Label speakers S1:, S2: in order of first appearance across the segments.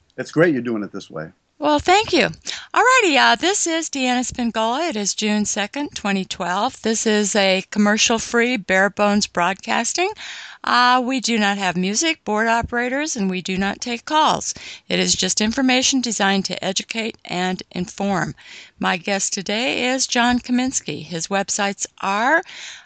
S1: It's great you're doing it this way.
S2: Well, thank you. Alrighty, this is Deanna Spingola. It is June 2nd, 2012. This is a commercial-free, bare-bones broadcasting. We do not have music, board operators, and we do not take calls. It is just information designed to educate and inform. My guest today is John Kaminsky. His websites are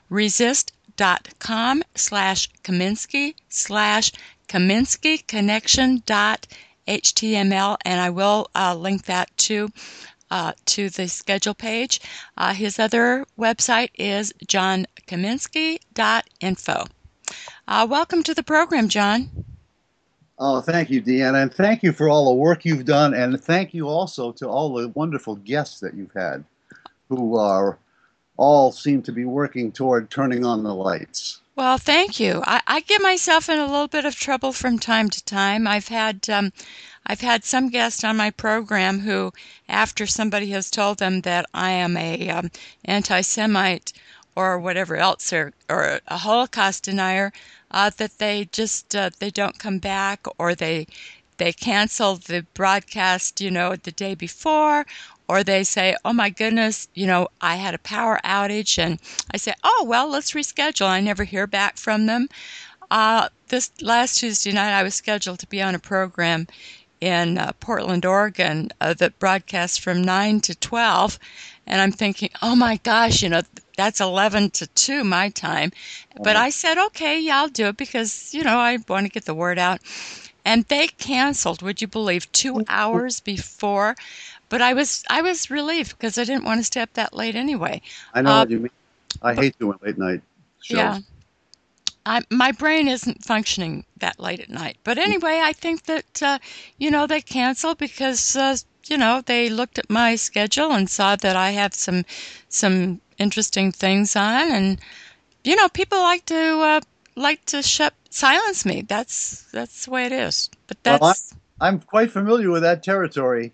S2: resist.com/Kaminsky/KaminskyConnection.html, and I will link that to the schedule page. His other website is johnkaminsky.info. Welcome to the program, John.
S1: Oh, thank you, Deanna, and thank you for all the work you've done, and thank you also to all the wonderful guests that you've had, who are all seem to be working toward turning on the lights.
S2: Well, thank you. I get myself in a little bit of trouble from time to time. I've had some guests on my program who, after somebody has told them that I am a anti-Semite or whatever else, or a Holocaust denier, that they don't come back, or they cancel the broadcast, the day before, or they say, "Oh my goodness, I had a power outage," and I say, "Oh well, let's reschedule." I never hear back from them. This last Tuesday night, I was scheduled to be on a program in Portland, Oregon, that broadcasts from 9 to 12. And I'm thinking, oh my gosh, that's 11 to 2 my time. But
S1: Right.
S2: I said, okay, yeah, I'll do it because, I want to get the word out. And they canceled, would you believe, 2 hours before. But I was relieved because I didn't want to stay up that late anyway.
S1: I know
S2: Uh,
S1: what you mean. I
S2: but
S1: hate doing late night
S2: yeah,
S1: shows.
S2: my brain isn't functioning that late at night. But anyway, I think that, they canceled because, they looked at my schedule and saw that I have some interesting things on. And, people like to silence me. That's the way it is. But
S1: Well,
S2: that's,
S1: I'm quite familiar with that territory.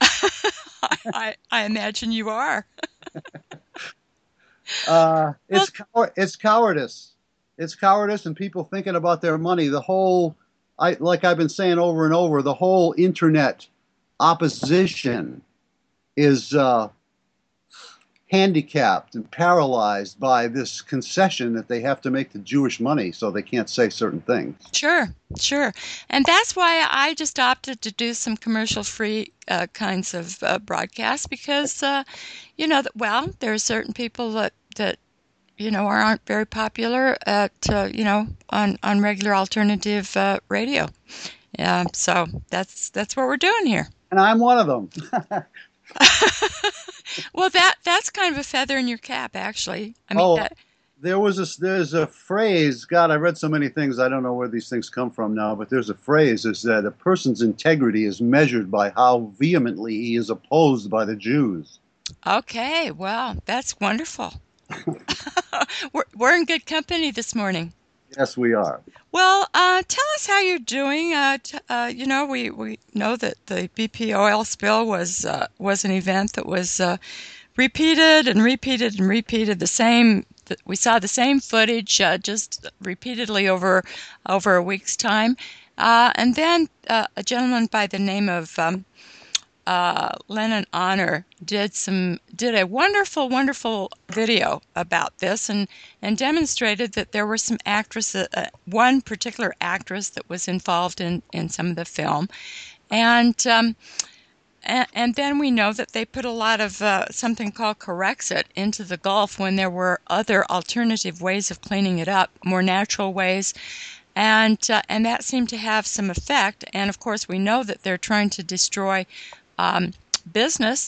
S2: I imagine you are. Well,
S1: It's cowardice. It's cowardice, and people thinking about their money. Like I've been saying over and over, the whole internet opposition is handicapped and paralyzed by this concession that they have to make to Jewish money, so they can't say certain things.
S2: sure, sure. And that's why I just opted to do some commercial-free kinds of broadcasts because, well, there are certain people that aren't very popular at, on regular alternative radio. So that's what we're doing here.
S1: And I'm one of them.
S2: Well, that's kind of a feather in your cap, actually. I mean,
S1: Oh, there's a phrase. God, I read so many things. I don't know where these things come from now, but there's a phrase is that a person's integrity is measured by how vehemently he is opposed by the Jews.
S2: okay, well, that's wonderful. We're in good company this morning.
S1: Yes, we are.
S2: Well, tell us how you're doing. We know that the BP oil spill was an event that was repeated and repeated and repeated. We saw the same footage just repeatedly over a week's time, and then a gentleman by the name of Lennon Honor did a wonderful, wonderful video about this and demonstrated that there were some actresses, one particular actress that was involved in some of the film, and and then we know that they put a lot of something called Corexit into the Gulf when there were other alternative ways of cleaning it up, more natural ways, and that seemed to have some effect. And of course, we know that they're trying to destroy um, business.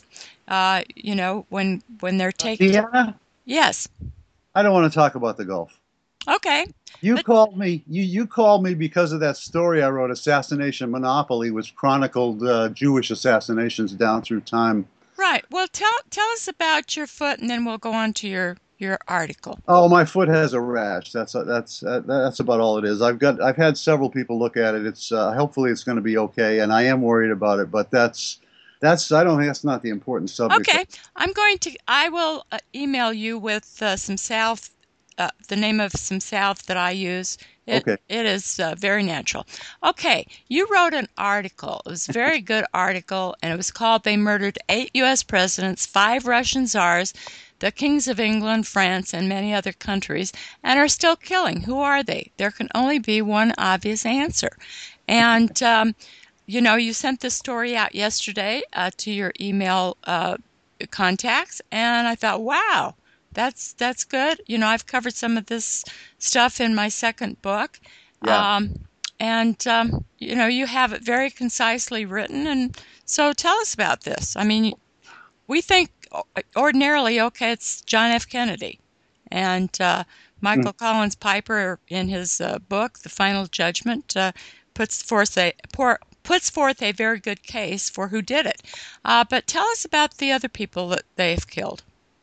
S2: When they're taking.
S1: Deanna,
S2: Yes.
S1: I don't want to talk about the Gulf.
S2: Okay.
S1: You
S2: But
S1: called me. You called me because of that story I wrote, "Assassination Monopoly," which chronicled Jewish assassinations down through time.
S2: right. Well, tell us about your foot, and then we'll go on to your article.
S1: Oh, my foot has a rash. That's about all it is. I've had several people look at it. It's hopefully it's going to be okay, and I am worried about it. But that's I don't think that's not the important subject.
S2: Okay. I will email you with some salve, the name of some salve that I use It
S1: Okay.
S2: it is very natural. Okay, you wrote an article. It was a very good article, and it was called "They Murdered 8 U.S. Presidents, 5 Russian Czars, the Kings of England, France, and many other countries, and are still killing. Who are they?" There can only be one obvious answer. And you sent this story out yesterday to your email contacts, and I thought, wow, that's good. I've covered some of this stuff in my second book,
S1: Yeah.
S2: and you have it very concisely written. And so, tell us about this. I mean, we think ordinarily, okay, it's John F. Kennedy, and
S1: Mm.
S2: Michael Collins Piper in his book, The Final Judgment, puts forth a very good case for who did it. But tell us about the other people that they've killed.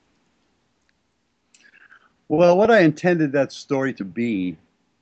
S1: Well, what I intended that story to be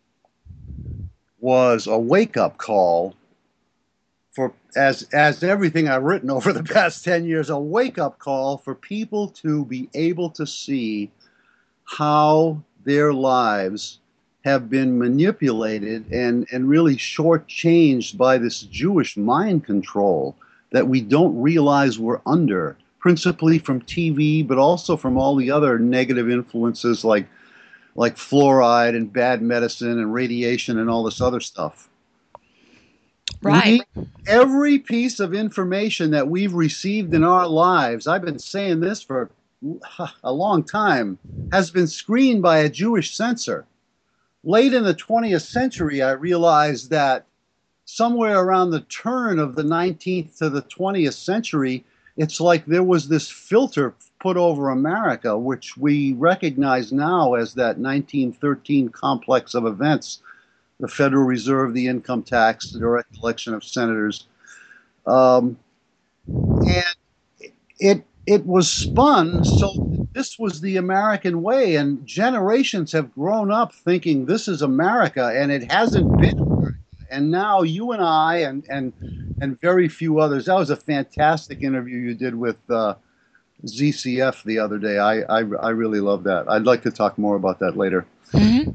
S1: was a wake-up call for, as everything I've written over the past 10 years, a wake-up call for people to be able to see how their lives have been manipulated and really shortchanged by this Jewish mind control that we don't realize we're under, principally from TV, but also from all the other negative influences like fluoride and bad medicine and radiation and all this other stuff.
S2: Right.
S1: Every piece of information that we've received in our lives, I've been saying this for a long time, has been screened by a Jewish censor. Late in the 20th century, I realized that somewhere around the turn of the 19th to the 20th century, it's like there was this filter put over America, which we recognize now as that 1913 complex of events: the Federal Reserve, the income tax, the direct election of senators. And it was spun so this was the American way, and generations have grown up thinking this is America, and it hasn't been America. And now you and I and very few others. That was a fantastic interview you did with ZCF the other day. I really love that. I'd like to talk more about that later.
S2: Mm-hmm.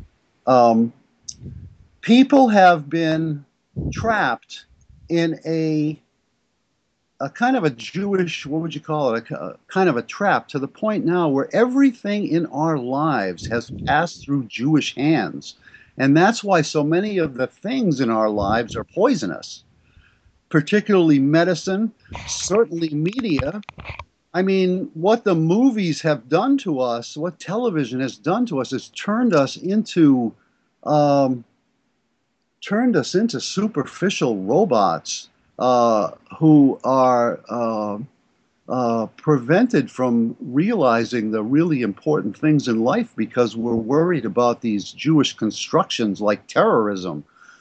S1: People have been trapped in a kind of a Jewish, what would you call it, a kind of a trap, to the point now where everything in our lives has passed through Jewish hands. And that's why so many of the things in our lives are poisonous, particularly medicine, certainly media. I mean, what the movies have done to us, what television has done to us, has um, turned us into superficial robots who are prevented from realizing the really important things in life because we're worried about these Jewish constructions like terrorism.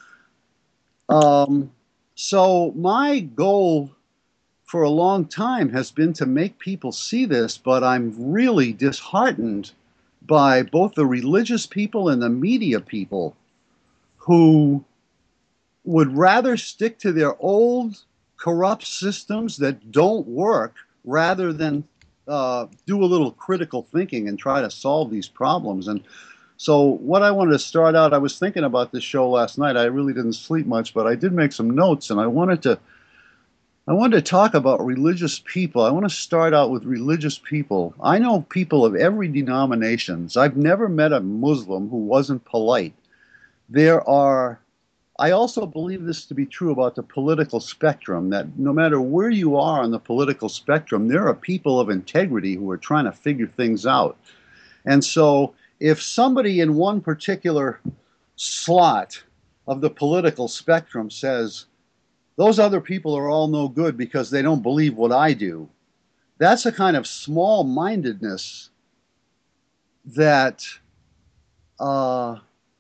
S1: Um, so my goal for a long time has been to make people see this, but I'm really disheartened by both the religious people and the media people who would rather stick to their old corrupt systems that don't work rather than do a little critical thinking and try to solve these problems. And so, what I wanted to start out, I was thinking about this show last night. I really didn't sleep much, but I did make some notes, and I wanted to talk about religious people. I want to start out with religious people. I know people of every denominations. I've never met a Muslim who wasn't polite. There are I also believe this to be true about the political spectrum, that no matter where you are on the political spectrum, there are people of integrity who are trying to figure things out. And so if somebody in one particular slot of the political spectrum says, those other people are all no good because they don't believe what I do, that's a kind of small mindedness that uh,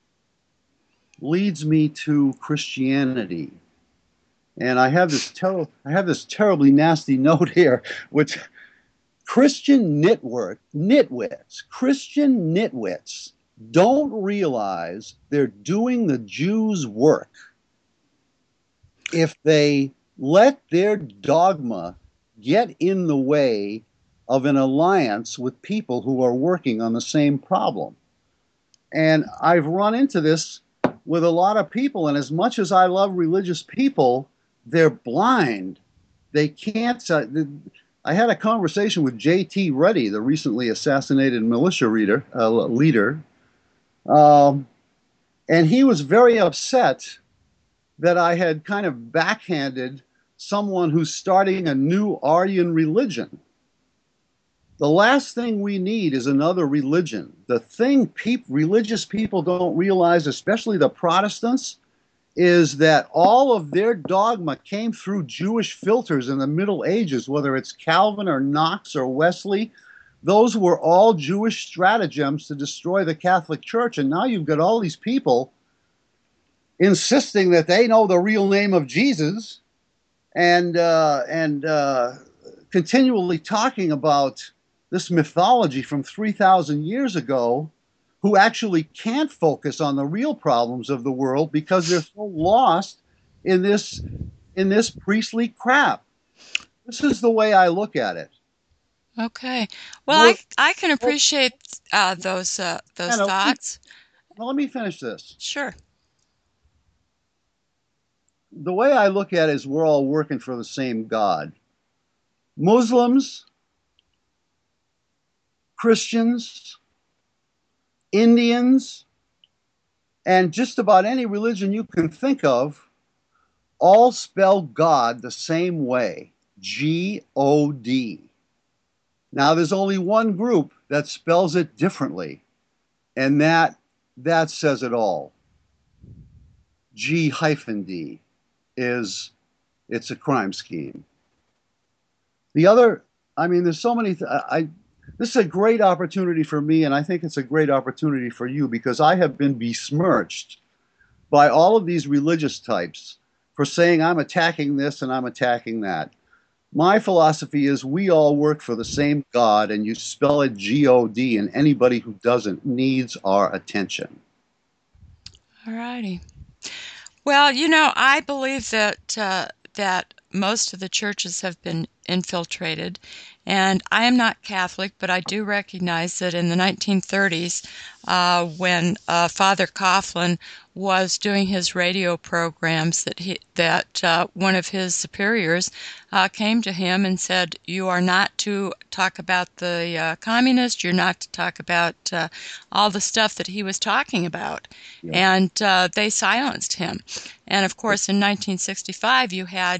S1: leads me to Christianity. And I have this terribly nasty note here, which Christian nitwits don't realize they're doing the Jews' work if they let their dogma get in the way of an alliance with people who are working on the same problem. And I've run into this with a lot of people. And as much as I love religious people, they're blind. They can't. I had a conversation with J.T. Reddy, the recently assassinated militia leader, um, and he was very upset that I had kind of backhanded someone who's starting a new Aryan religion. The last thing we need is another religion. The thing religious people don't realize, especially the Protestants, is that all of their dogma came through Jewish filters in the Middle Ages, whether it's Calvin or Knox or Wesley. Those were all Jewish stratagems to destroy the Catholic Church. And now you've got all these people insisting that they know the real name of Jesus and continually talking about this mythology from 3,000 years ago, who actually can't focus on the real problems of the world because they're so lost in this priestly crap. This is the way I look at it.
S2: Okay. Well, I can appreciate those thoughts.
S1: Well, let me finish this.
S2: Sure.
S1: The way I look at it is we're all working for the same God. Muslims, Christians, Indians, and just about any religion you can think of all spell God the same way, G-O-D. Now, there's only one group that spells it differently, and that says it all. G-D it's a crime scheme. The other, I mean, there's so many, this is a great opportunity for me, and I think it's a great opportunity for you, because I have been besmirched by all of these religious types for saying I'm attacking this and I'm attacking that. My philosophy is we all work for the same God, and you spell it G-O-D, and anybody who doesn't needs our attention.
S2: All righty. Well, I believe that most of the churches have been infiltrated, and I am not Catholic, but I do recognize that in the 1930s, when Father Coughlin was doing his radio programs, that one of his superiors came to him and said, "You are not to talk about the communists. You're not to talk about all the stuff that he was talking about," and they silenced him. And of course, in 1965, you had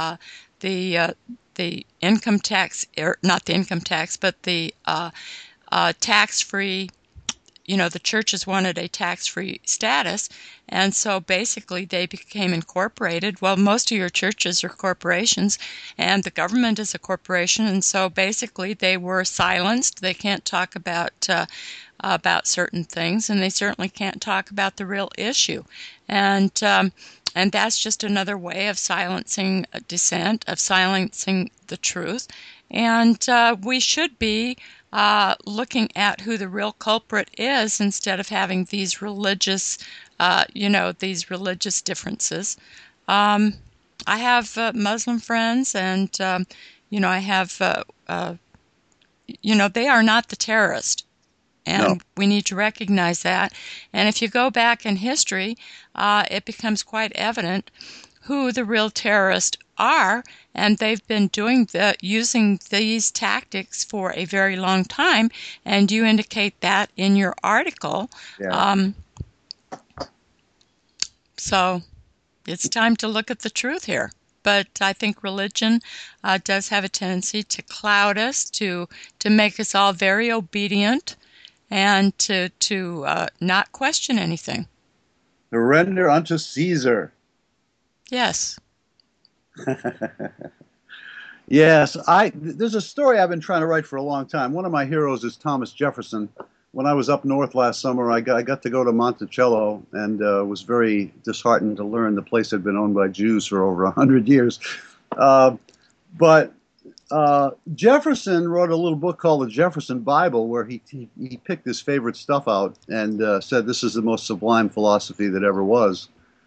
S2: the income tax, or not the income tax, but the tax-free. The churches wanted a tax-free status, and so basically they became incorporated. Well, most of your churches are corporations, and the government is a corporation, and so basically they were silenced. They can't talk about certain things, and they certainly can't talk about the real issue. And that's just another way of silencing dissent, of silencing the truth. And we should be looking at who the real culprit is, instead of having these religious, these religious differences. I have Muslim friends, and I have, they are not the terrorist. And we need to recognize that. And if you go back in history, it becomes quite evident who the real terrorists are, and they've been using these tactics for a very long time, and you indicate that in your article. Yeah. So it's time to look at the truth here. But I think religion does have a tendency to cloud us, to make us all very obedient, and to not question anything.
S1: To render unto Caesar.
S2: Yes.
S1: Yes, there's a story I've been trying to write for a long time. One of my heroes is Thomas Jefferson. When I was up north last summer, I got to go to Monticello, and was very disheartened to learn the place had been owned by Jews for over 100 years. But Jefferson wrote a little book called the Jefferson Bible, where he picked his favorite stuff out and said this is the most sublime philosophy that ever was.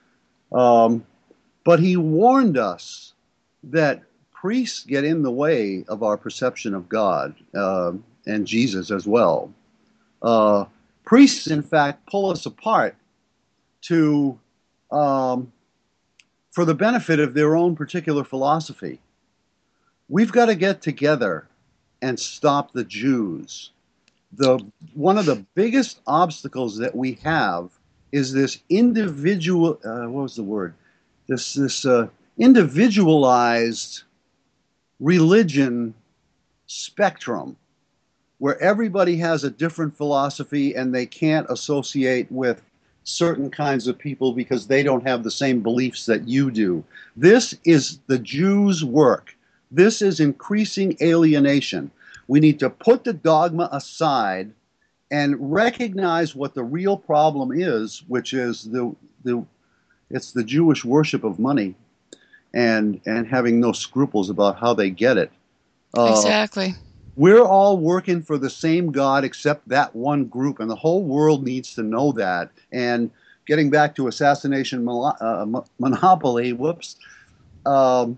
S1: But he warned us that priests get in the way of our perception of God, and Jesus as well. Priests, in fact, pull us apart to um, for the benefit of their own particular philosophy. We've got to get together and stop the Jews. The one of the biggest obstacles that we have is this individual. What was the word? This individualized religion spectrum where everybody has a different philosophy and they can't associate with certain kinds of people because they don't have the same beliefs that you do. This is the Jews' work. This is increasing alienation. We need to put the dogma aside and recognize what the real problem is, which is it's the Jewish worship of money and having no scruples about how they get it.
S2: Exactly.
S1: We're all working for the same God except that one group, and the whole world needs to know that. And getting back to assassination monopoly, whoops, I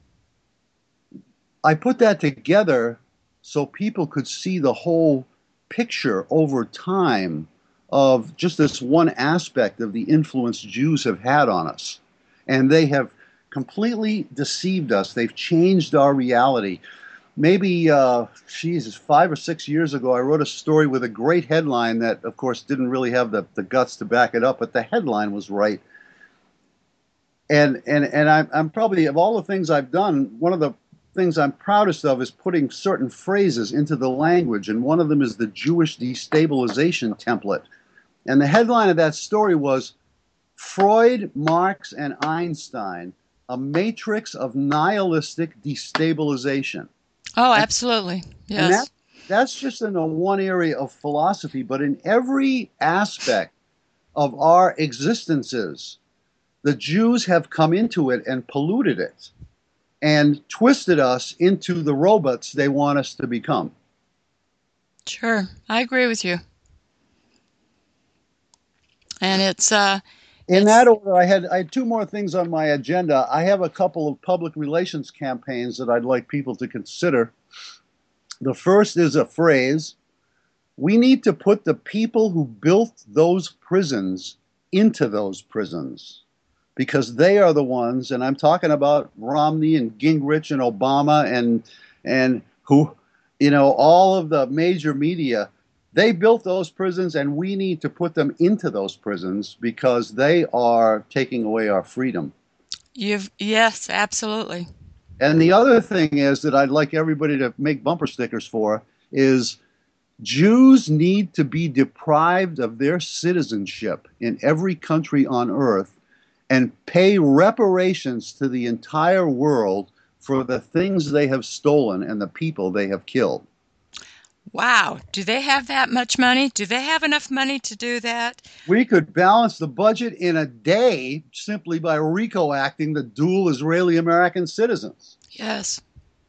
S1: put that together so people could see the whole picture over time of just this one aspect of the influence Jews have had on us. And they have completely deceived us. They've changed our reality. Maybe, 5 or 6 years ago, I wrote a story with a great headline that, of course, didn't really have the guts to back it up, but the headline was right. And I'm probably, of all the things I've done, one of the things I'm proudest of is putting certain phrases into the language, and one of them is the Jewish destabilization template. And the headline of that story was Freud, Marx, and Einstein, a matrix of nihilistic destabilization.
S2: Oh, absolutely.
S1: And
S2: Yes.
S1: that's just in a one area of philosophy, but in every aspect of our existences, the Jews have come into it and polluted it and twisted us into the robots they want us to become.
S2: Sure. I agree with you. And
S1: In that order, I had two more things on my agenda. I have a couple of public relations campaigns that I'd like people to consider. The first is a phrase: we need to put the people who built those prisons into those prisons because they are the ones, and I'm talking about Romney and Gingrich and Obama and who, all of the major media. They built those prisons, and we need to put them into those prisons because they are taking away our freedom.
S2: Yes, absolutely.
S1: And the other thing is that I'd like everybody to make bumper stickers for is Jews need to be deprived of their citizenship in every country on earth and pay reparations to the entire world for the things they have stolen and the people they have killed.
S2: Wow. Do they have that much money? Do they have enough money to do that?
S1: We could balance the budget in a day simply by RICO acting the dual Israeli American citizens.
S2: Yes.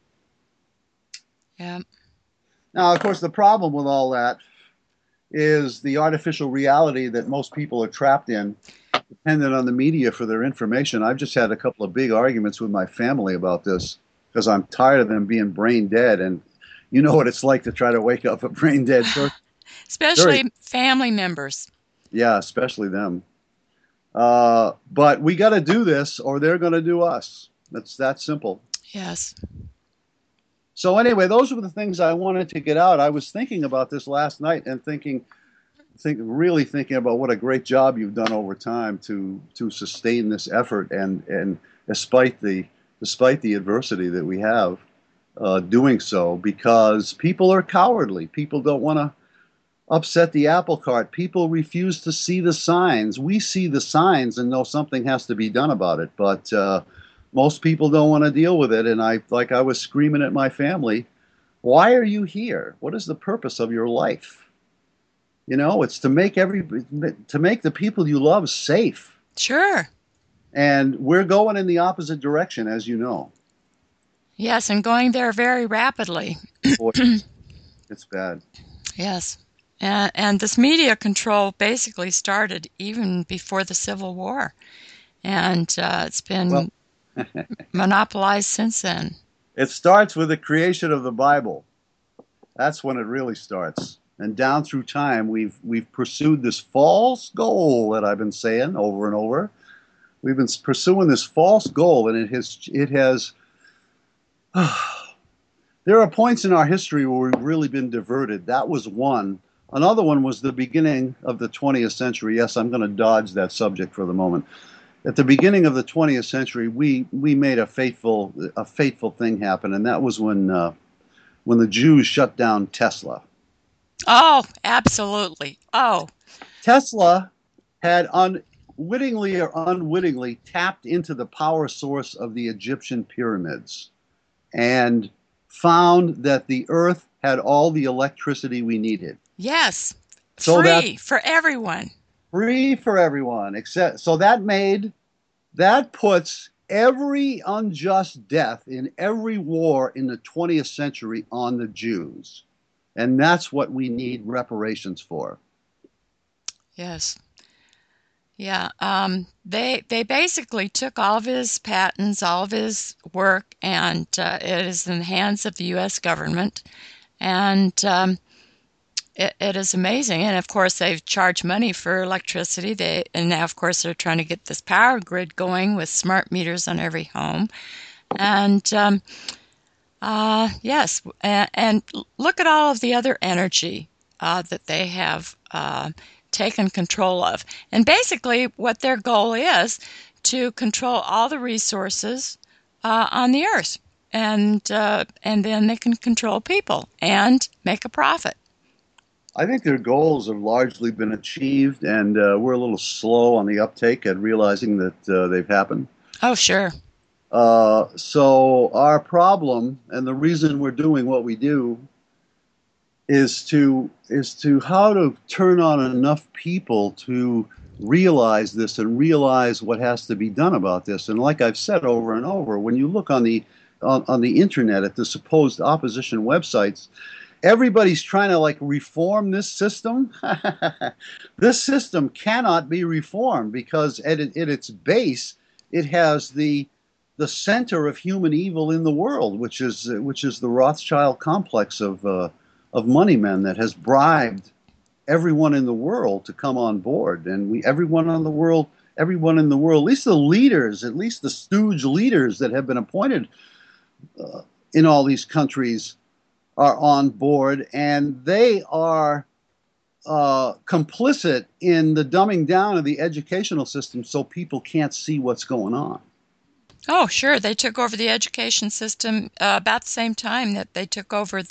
S2: Yeah.
S1: Now, of course, the problem with all that is the artificial reality that most people are trapped in, dependent on the media for their information. I've just had a couple of big arguments with my family about this because I'm tired of them being brain dead. And you know what it's like to try to wake up a brain dead person.
S2: Especially family members.
S1: Yeah, especially them. But we got to do this or they're going to do us. That's that simple.
S2: Yes.
S1: So anyway, those were the things I wanted to get out. I was thinking about this last night and really thinking about what a great job you've done over time to sustain this effort and despite the adversity that we have, doing so because people are cowardly. People don't want to upset the apple cart. People refuse to see the signs. We see the signs and know something has to be done about it, but most people don't want to deal with it. And I was screaming at my family, why are you here? What is the purpose of your life? It's to make the people you love safe.
S2: Sure.
S1: And we're going in the opposite direction, as you know.
S2: Yes, and going there very rapidly.
S1: Boy, it's bad.
S2: Yes. And this media control basically started even before the Civil War. And it's been monopolized since then.
S1: It starts with the creation of the Bible. That's when it really starts. and down through time, we've pursued this false goal that I've been saying over and over. We've been pursuing this false goal, and it has. There are points in our history where we've really been diverted. That was one. Another one was the beginning of the 20th century. Yes, I'm going to dodge that subject for the moment. At the beginning of the 20th century, we made a fateful thing happen, and that was when the Jews shut down Tesla.
S2: Oh, absolutely. Oh,
S1: Tesla had unwittingly or unwittingly tapped into the power source of the Egyptian pyramids and found that the earth had all the electricity we needed.
S2: yes.
S1: So that
S2: Free for everyone.
S1: free for everyone, except so that puts every unjust death in every war in the 20th century on the Jews. And that's what we need reparations for.
S2: Yes. Yeah. They basically took all of his patents, all of his work, and it is in the hands of the U.S. government. And it is amazing. And of course, they've charged money for electricity. And now, of course, they're trying to get this power grid going with smart meters on every home. And yes, and look at all of the other energy that they have taken control of. And basically, what their goal is to control all the resources on the earth, and then they can control people and make a profit.
S1: I think their goals have largely been achieved, and we're a little slow on the uptake at realizing that they've happened.
S2: Oh, sure.
S1: So our problem, and the reason we're doing what we do, is to how to turn on enough people to realize this and realize what has to be done about this. And like I've said over and over, when you look on the internet at the supposed opposition websites, everybody's trying to like reform this system. This system cannot be reformed because at its base, it has the center of human evil in the world, which is the Rothschild complex of money men that has bribed everyone in the world to come on board, and everyone in the world, at least the leaders, at least the stooge leaders that have been appointed in all these countries, are on board, and they are complicit in the dumbing down of the educational system so people can't see what's going on.
S2: Oh, sure. They took over the education system about the same time that they took over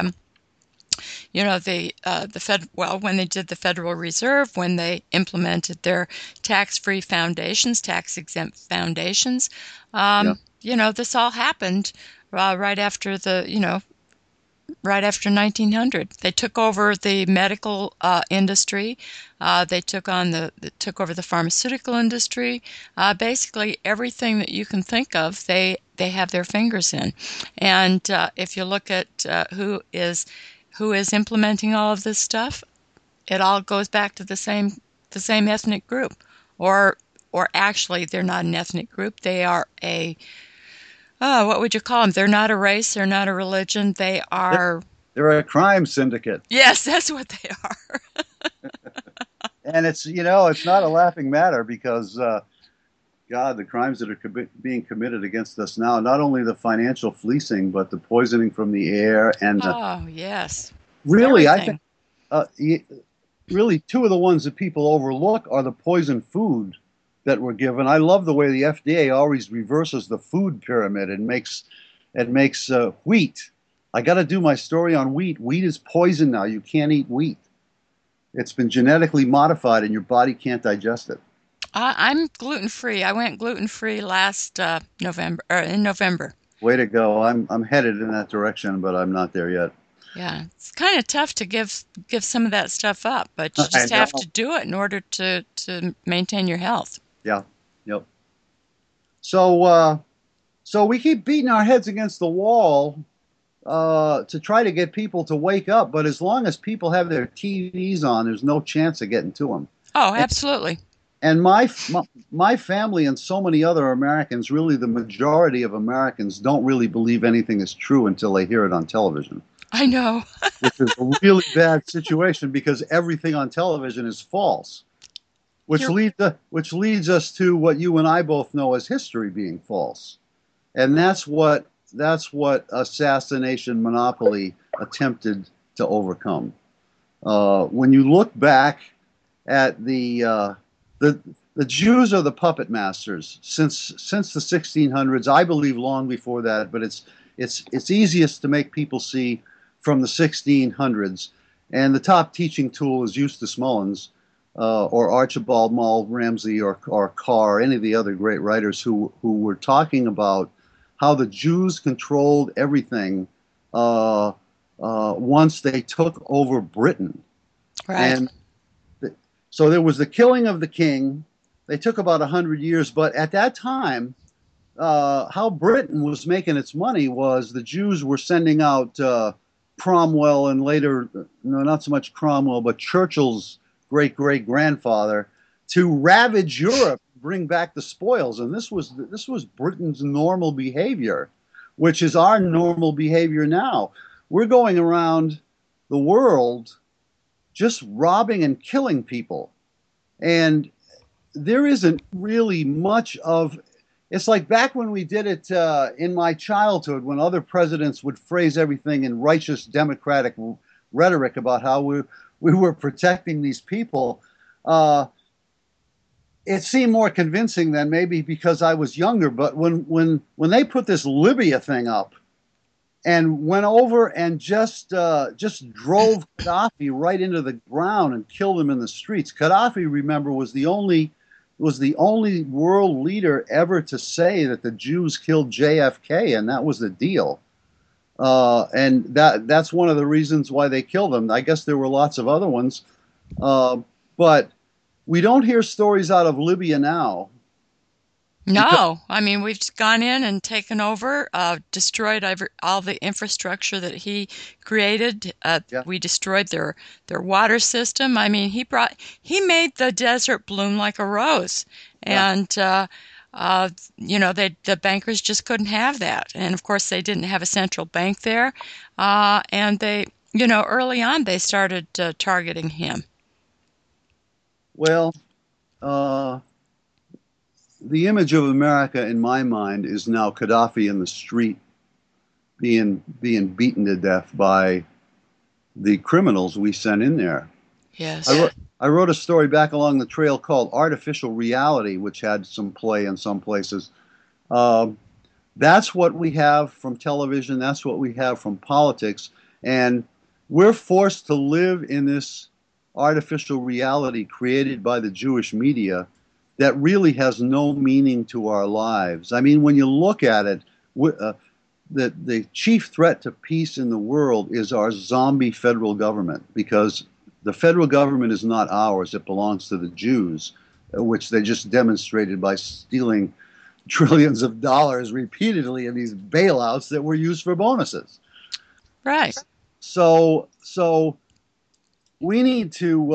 S2: the Fed. Well, when they did the Federal Reserve, when they implemented their tax-free foundations, tax-exempt foundations.
S1: Yeah.
S2: This all happened right after right after 1900. They took over the medical industry. They took over the pharmaceutical industry. Basically, everything that you can think of, they have their fingers in. And if you look at who is implementing all of this stuff, it all goes back to the same ethnic group, or actually, they're not an ethnic group. They are what would you call them? They're not a race. They're not a religion. They are.
S1: They're a crime syndicate.
S2: Yes, that's what they are.
S1: And it's not a laughing matter because, God, the crimes that are being committed against us now, not only the financial fleecing, but the poisoning from the air and
S2: Oh, yes.
S1: really, I
S2: Everything.
S1: think, really two of the ones that people overlook are the poison food that were given. I love the way the FDA always reverses the food pyramid and makes wheat. I got to do my story on wheat. Wheat is poison now. You can't eat wheat. It's been genetically modified, and your body can't digest it.
S2: I'm gluten free. I went gluten free last November, or in November.
S1: Way to go! I'm headed in that direction, but I'm not there yet.
S2: Yeah, it's kind of tough to give some of that stuff up, but you
S1: I
S2: just have
S1: know.
S2: to do it in order to maintain your health.
S1: Yeah. Yep. So we keep beating our heads against the wall to try to get people to wake up. But as long as people have their TVs on, there's no chance of getting to them.
S2: Oh, absolutely.
S1: And my family and so many other Americans, really the majority of Americans, don't really believe anything is true until they hear it on television.
S2: I know.
S1: which is a really bad situation because everything on television is false,
S2: You're
S1: which leads us to what you and I both know as history being false, and that's what assassination monopoly attempted to overcome. When you look back at the the Jews are the puppet masters since the 1600s. I believe long before that, but it's easiest to make people see from the 1600s. And the top teaching tool is Eustace Mullins or Archibald Maul Ramsey or Carr, any of the other great writers who were talking about how the Jews controlled everything once they took over Britain.
S2: right.
S1: And so there was the killing of the king. They took about 100 years, but at that time, how Britain was making its money was the Jews were sending out Cromwell and later, no, not so much Cromwell, but Churchill's great great grandfather to ravage Europe, bring back the spoils, and this was Britain's normal behavior, which is our normal behavior now. We're going around the world just robbing and killing people. And there isn't really much of it's like back when we did it in my childhood when other presidents would phrase everything in righteous democratic rhetoric about how we were protecting these people. Uh, it seemed more convincing than maybe because I was younger. But when they put this Libya thing up, and went over and just drove Gaddafi right into the ground and killed him in the streets. Gaddafi, remember, was the only world leader ever to say that the Jews killed JFK, and that was the deal. And that's one of the reasons why they killed him. I guess there were lots of other ones, but we don't hear stories out of Libya now because
S2: No, I mean we've gone in and taken over, destroyed all the infrastructure that he created.
S1: yeah,
S2: We destroyed their water system. I mean he made the desert bloom like a rose,
S1: yeah.
S2: and the bankers just couldn't have that. And of course they didn't have a central bank there, and they early on they started targeting him.
S1: Well, uh, the image of America in my mind is now Gaddafi in the street being beaten to death by the criminals we sent in there. I
S2: Yes,
S1: wrote I wrote a story back along the trail called Artificial Reality, which had some play in some places. Um, that's what we have from television. That's what we have from politics, and we're forced to live in this artificial reality created by the Jewish media that really has no meaning to our lives. I mean, when you look at it, the chief threat to peace in the world is our zombie federal government because the federal government is not ours, it belongs to the Jews, which they just demonstrated by stealing trillions of dollars repeatedly in these bailouts that were used for bonuses.
S2: right.
S1: So we need to.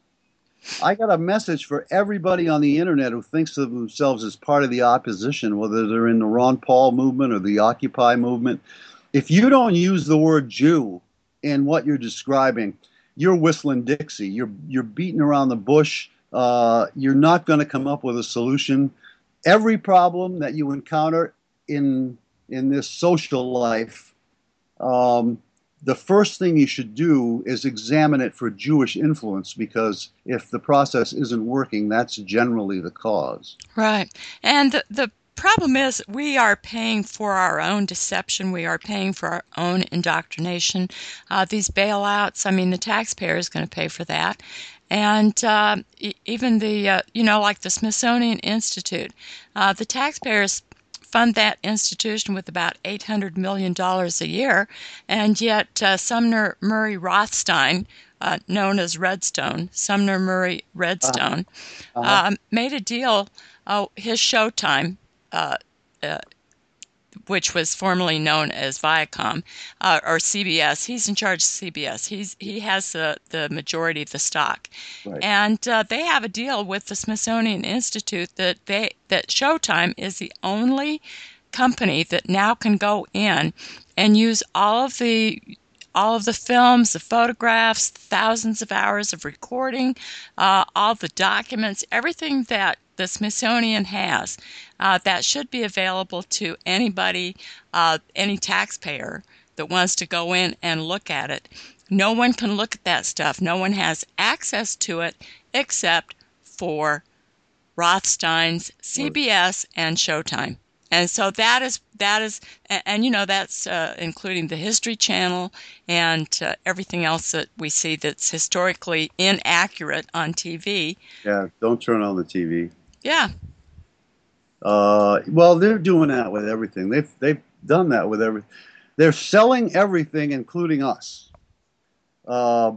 S1: I got a message for everybody on the internet who thinks of themselves as part of the opposition, whether they're in the Ron Paul movement or the Occupy movement. If you don't use the word Jew in what you're describing, you're whistling Dixie. You're beating around the bush. You're not going to come up with a solution. Every problem that you encounter in this social life, um, the first thing you should do is examine it for Jewish influence because if the process isn't working, that's generally the cause.
S2: Right. And the problem is we are paying for our own deception. We are paying for our own indoctrination. These bailouts, I mean, the taxpayer is going to pay for that. And even like the Smithsonian Institute, the taxpayers fund that institution with about $800 million a year, and yet Sumner Murray Rothstein, known as Redstone, Sumner Murray
S1: Uh,
S2: Redstone,
S1: uh-huh.
S2: made a deal. His Showtime, uh, uh, which was formerly known as Viacom or CBS, he's in charge of CBS. He has the majority of the stock,
S1: Right.
S2: and they have a deal with the Smithsonian Institute that Showtime is the only company that now can go in and use all of the films, the photographs, thousands of hours of recording, all the documents, everything that the Smithsonian has, that should be available to anybody, any taxpayer that wants to go in and look at it. No one can look at that stuff. No one has access to it except for Rothstein's, CBS, and Showtime. And so and you know, that's including the History Channel and everything else that we see that's historically inaccurate on TV.
S1: Yeah, don't turn on the TV.
S2: Yeah,
S1: Well, they're doing that with everything. They've done that with everything. They're selling everything, including us. Uh,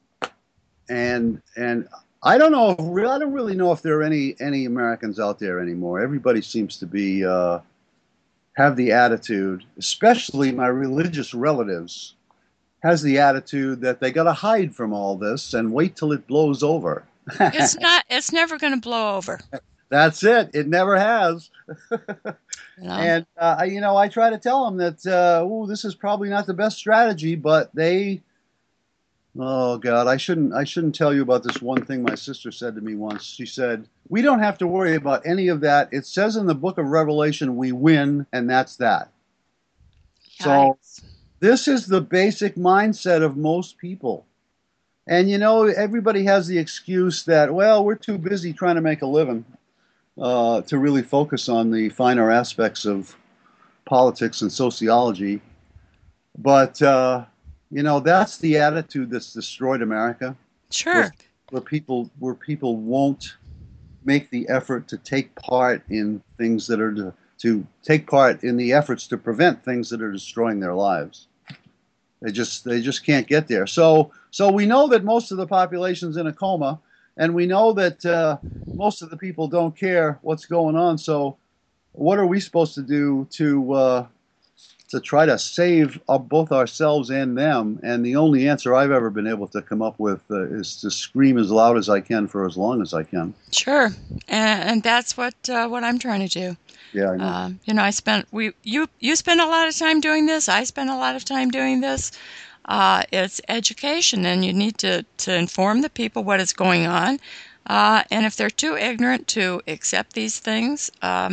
S1: and I don't know. I don't really know if there are any Americans out there anymore. Everybody seems to be have the attitude, especially my religious relatives, has the attitude that they got to hide from all this and wait till it blows over.
S2: it's not. It's never going to blow over.
S1: That's it. It never has.
S2: You know.
S1: And I try to tell them that, this is probably not the best strategy, but they. Oh God, I shouldn't tell you about this one thing my sister said to me once. She said, "We don't have to worry about any of that. It says in the book of Revelation we win, and that's that." So
S2: Yikes.
S1: this is the basic mindset of most people. And everybody has the excuse that, well, we're too busy trying to make a living to really focus on the finer aspects of politics and sociology. But that's the attitude that's destroyed America, where
S2: Sure.
S1: people won't make the effort to take part in things that are to take part in the efforts to prevent things that are destroying their lives. They just can't get there. So we know that most of the population's in a coma, and we know that most of the people don't care what's going on. So what are we supposed to do to try to save both ourselves and them? And the only answer I've ever been able to come up with is to scream as loud as I can for as long as I can.
S2: Sure. And that's what I'm trying to do.
S1: Yeah, I know.
S2: You spend a lot of time doing this. I spend a lot of time doing this. It's education, and you need to inform the people what is going on. And if they're too ignorant to accept these things,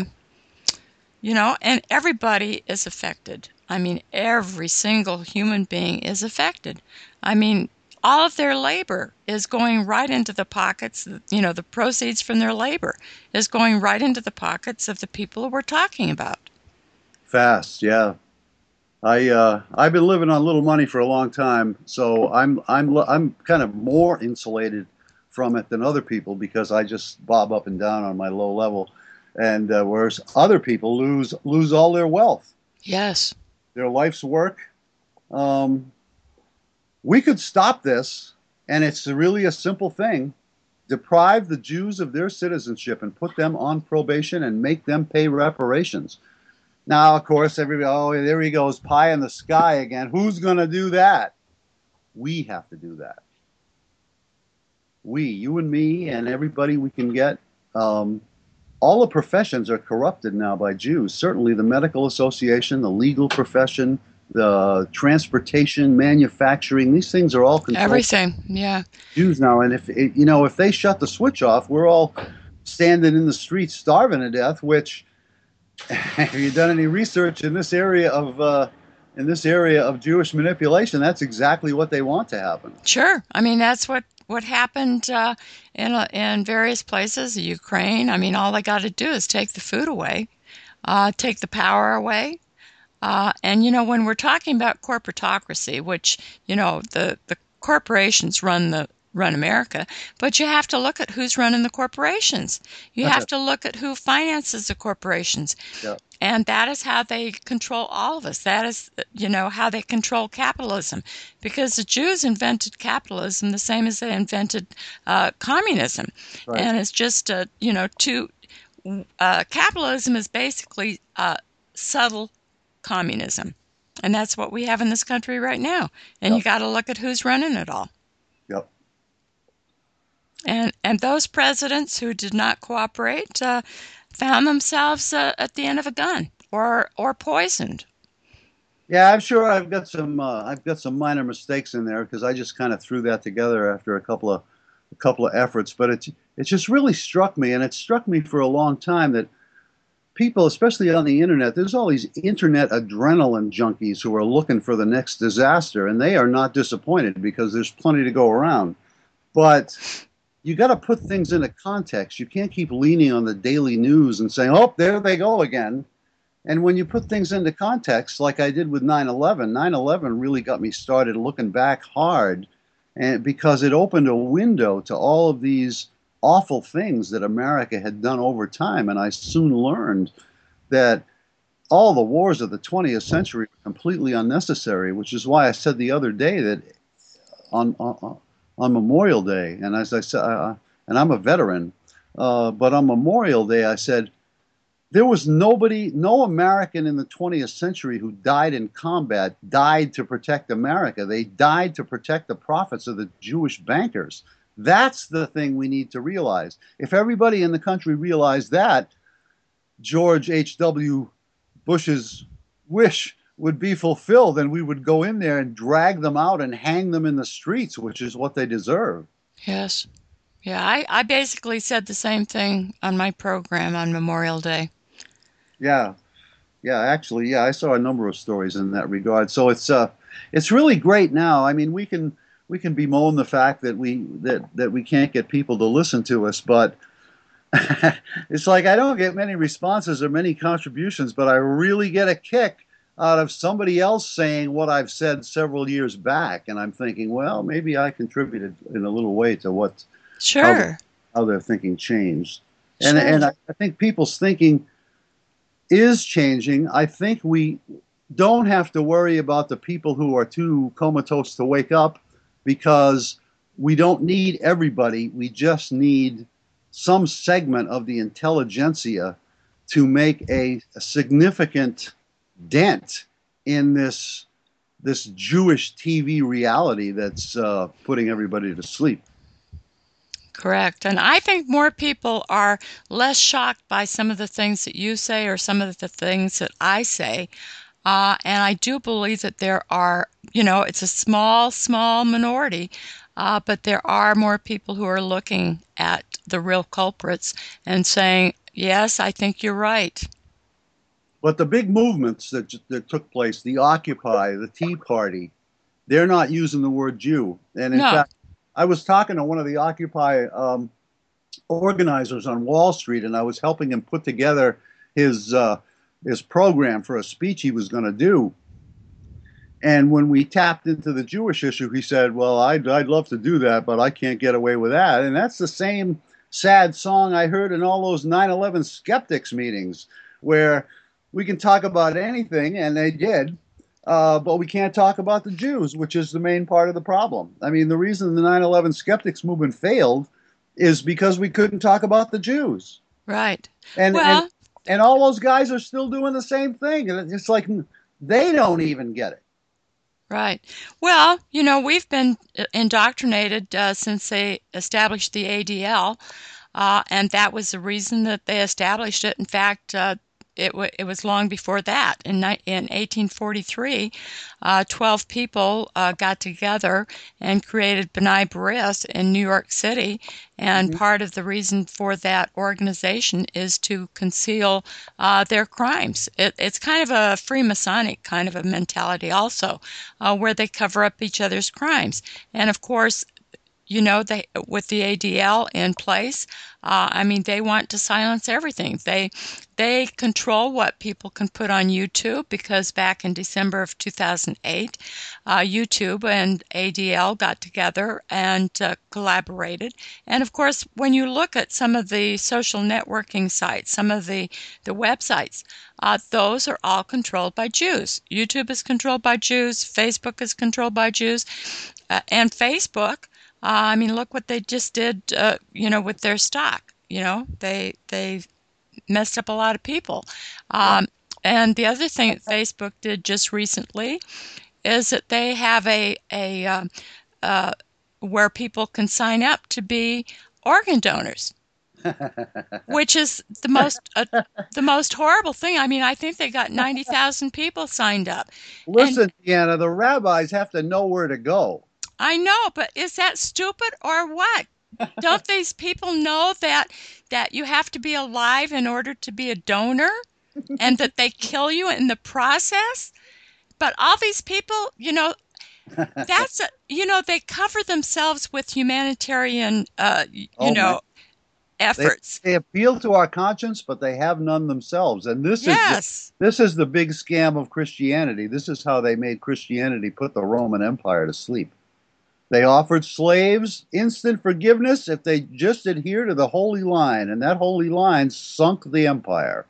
S2: and everybody is affected. I mean, every single human being is affected. I mean, all of their labor is going right into the pockets, the proceeds from their labor is going right into the pockets of the people we're talking about.
S1: Fast, yeah. I've been living on little money for a long time, so I'm kind of more insulated from it than other people because I just bob up and down on my low level, and whereas other people lose all their wealth,
S2: Yes.
S1: their life's work. Um, we could stop this, and it's really a simple thing: deprive the Jews of their citizenship and put them on probation and make them pay reparations. Now, of course, everybody, oh, there he goes, pie in the sky again. Who's going to do that? We have to do that. You and me, and everybody we can get. All the professions are corrupted now by Jews. Certainly the medical association, the legal profession, the transportation, manufacturing, these things are all controlled
S2: Everything. Yeah.
S1: by Jews now. And if they shut the switch off, we're all standing in the streets starving to death, which have you done any research in this area of Jewish manipulation? That's exactly what they want to happen.
S2: Sure. I mean, that's what happened in various places, Ukraine. I mean, all they got to do is take the food away, take the power away. And when we're talking about corporatocracy, which the corporations run America, but you have to look at who's running the corporations. You have to look at who finances the corporations.
S1: Yeah.
S2: And that is how they control all of us. That is, how they control capitalism. Because the Jews invented capitalism the same as they invented communism.
S1: Right.
S2: And it's just, capitalism is basically subtle communism. And that's what we have in this country right now. And
S1: Yep.
S2: you got to look at who's running it all.
S1: Yep.
S2: And those presidents who did not cooperate found themselves at the end of a gun or poisoned.
S1: Yeah, I'm sure I've got some minor mistakes in there because I just kind of threw that together after a couple of efforts. But it just really struck me, and it struck me for a long time that people, especially on the internet, there's all these internet adrenaline junkies who are looking for the next disaster, and they are not disappointed because there's plenty to go around. But you got to put things into context. You can't keep leaning on the daily news and saying, "Oh, there they go again." And when you put things into context, like I did with 9/11, 9/11 really got me started looking back hard, and because it opened a window to all of these awful things that America had done over time. And I soon learned that all the wars of the 20th century were completely unnecessary, which is why I said the other day that on Memorial Day, and as I said, and I'm a veteran, but on Memorial Day, I said, there was nobody, no American in the 20th century who died in combat died to protect America. They died to protect the profits of the Jewish bankers. That's the thing we need to realize. If everybody in the country realized that, George H.W. Bush's wish would be fulfilled, and we would go in there and drag them out and hang them in the streets, which is what they deserve.
S2: Yes. Yeah, I basically said the same thing on my program on Memorial Day.
S1: Yeah, yeah, actually, yeah, I saw a number of stories in that regard. So it's really great now. I mean, we can bemoan the fact that we can't get people to listen to us, but it's like I don't get many responses or many contributions, but I really get a kick out of somebody else saying what I've said several years back, and I'm thinking, well, maybe I contributed in a little way to what how the,
S2: Sure.
S1: how their thinking changed, and
S2: Sure.
S1: I think people's thinking is changing. I think we don't have to worry about the people who are too comatose to wake up because we don't need everybody. We just need some segment of the intelligentsia to make a significant dent in this Jewish TV reality that's putting everybody to sleep.
S2: Correct. And I think more people are less shocked by some of the things that you say or some of the things that I say. And I do believe that there are, it's a small, small minority, but there are more people who are looking at the real culprits and saying, yes, I think you're right.
S1: But the big movements that took place, the Occupy, the Tea Party, they're not using the word Jew. And in
S2: No.
S1: fact, I was talking to one of the Occupy organizers on Wall Street, and I was helping him put together his uh, his program for a speech he was going to do. And when we tapped into the Jewish issue, he said, "Well, I'd love to do that, but I can't get away with that." And that's the same sad song I heard in all those 9/11 skeptics meetings, where we can talk about anything, and they did, but we can't talk about the Jews, which is the main part of the problem. I mean, the reason the 9/11 skeptics movement failed is because we couldn't talk about the Jews,
S2: Right.
S1: and and
S2: Well,
S1: and all those guys are still doing the same thing, and it's like they don't even get it.
S2: right. Well, we've been indoctrinated since they established the ADL, and that was the reason that they established it. In fact, it was long before that. In 1843, 12 people got together and created B'nai B'rith in New York City, and
S1: Mhm.
S2: part of the reason for that organization is to conceal their crimes. It's kind of a Freemasonic kind of a mentality also, where they cover up each other's crimes. And of course, they with the ADL in place, I mean, they want to silence everything. They control what people can put on YouTube because back in December of 2008, YouTube and ADL got together and collaborated. And of course, when you look at some of the social networking sites, some of the websites, those are all controlled by Jews. YouTube is controlled by Jews. Facebook is controlled by Jews. And Facebook, I mean, look what they just did, with their stock. They messed up a lot of people.
S1: Yeah.
S2: And the other thing that Facebook did just recently is that they have uh, where people can sign up to be organ donors. which is the most horrible thing. I mean, I think they got 90,000 people signed up. And
S1: Listen, Deanna, the rabbis have to know where to go.
S2: I know, but is that stupid or what? Don't these people know that you have to be alive in order to be a donor and that they kill you in the process? But all these people, they cover themselves with humanitarian,
S1: Oh man, they
S2: efforts.
S1: they appeal to our conscience, but they have none themselves. And
S2: Yes.
S1: this is the big scam of Christianity. This is how they made Christianity put the Roman Empire to sleep. They offered slaves instant forgiveness if they just adhere to the holy line, and that holy line sunk the empire.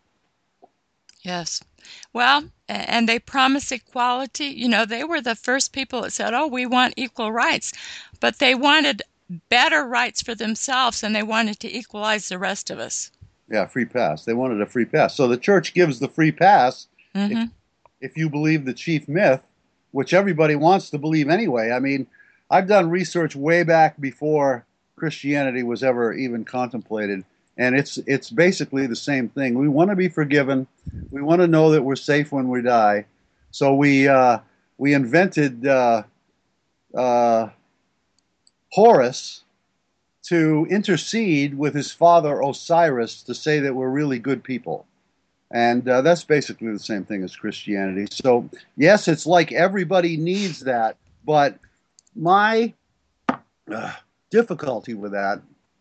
S2: Yes. Well, and they promised equality. They were the first people that said, "Oh, we want equal rights." But they wanted better rights for themselves and they wanted to equalize the rest of us.
S1: Yeah, free pass. They wanted a free pass. So the church gives the free pass if,
S2: Mhm.
S1: if you believe the chief myth, which everybody wants to believe anyway. I mean, I've done research way back before Christianity was ever even contemplated, and it's basically the same thing. We want to be forgiven. We want to know that we're safe when we die. So we invented uh, Horus to intercede with his father Osiris to say that we're really good people. And that's basically the same thing as Christianity. So, yes, it's like everybody needs that. But my uh, difficulty with that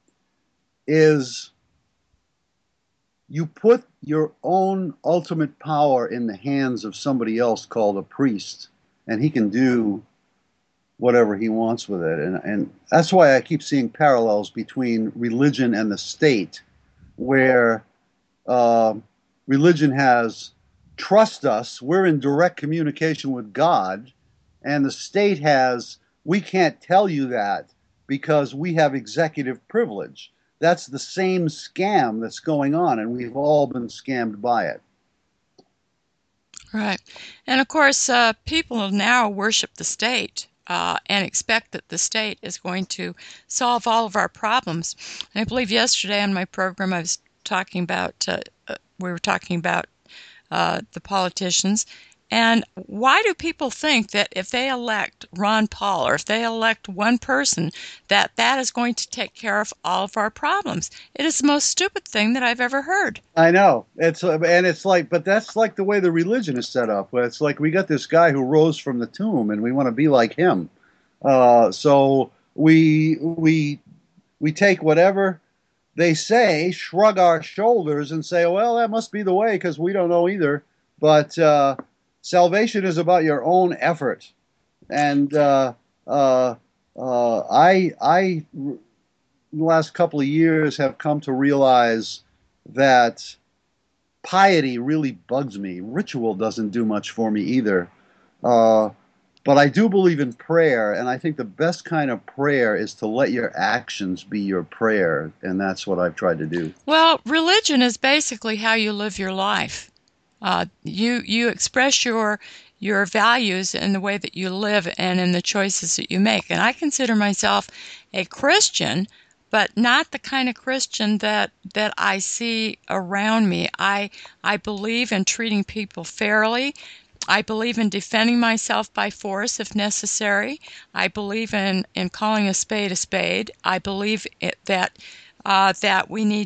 S1: is you put your own ultimate power in the hands of somebody else called a priest, and he can do whatever he wants with it. And that's why I keep seeing parallels between religion and the state, where uh, religion has trust us, we're in direct communication with God, and the state has we can't tell you that because we have executive privilege. That's the same scam that's going on, and we've all been scammed by it.
S2: Right. And of course, people now worship the state and expect that the state is going to solve all of our problems. And I believe yesterday on my program, I was talking about, we were talking about the politicians. And why do people think that if they elect Ron Paul or if they elect one person, that that is going to take care of all of our problems? It is the most stupid thing that I've ever heard.
S1: I know it's like, but that's like the way the religion is set up. It's like we got this guy who rose from the tomb, and we want to be like him. So we take whatever they say, shrug our shoulders, and say, "Well, that must be the way," because we don't know either. But salvation is about your own effort, and uh, in the last couple of years, have come to realize that piety really bugs me. Ritual doesn't do much for me either. Uh, but I do believe in prayer, and I think the best kind of prayer is to let your actions be your prayer, and that's what I've tried to do.
S2: Well, religion is basically how you live your life. You express your values in the way that you live and in the choices that you make. And I consider myself a Christian, but not the kind of Christian that I see around me. I believe in treating people fairly. I believe in defending myself by force if necessary. I believe in calling a spade a spade. I believe that we need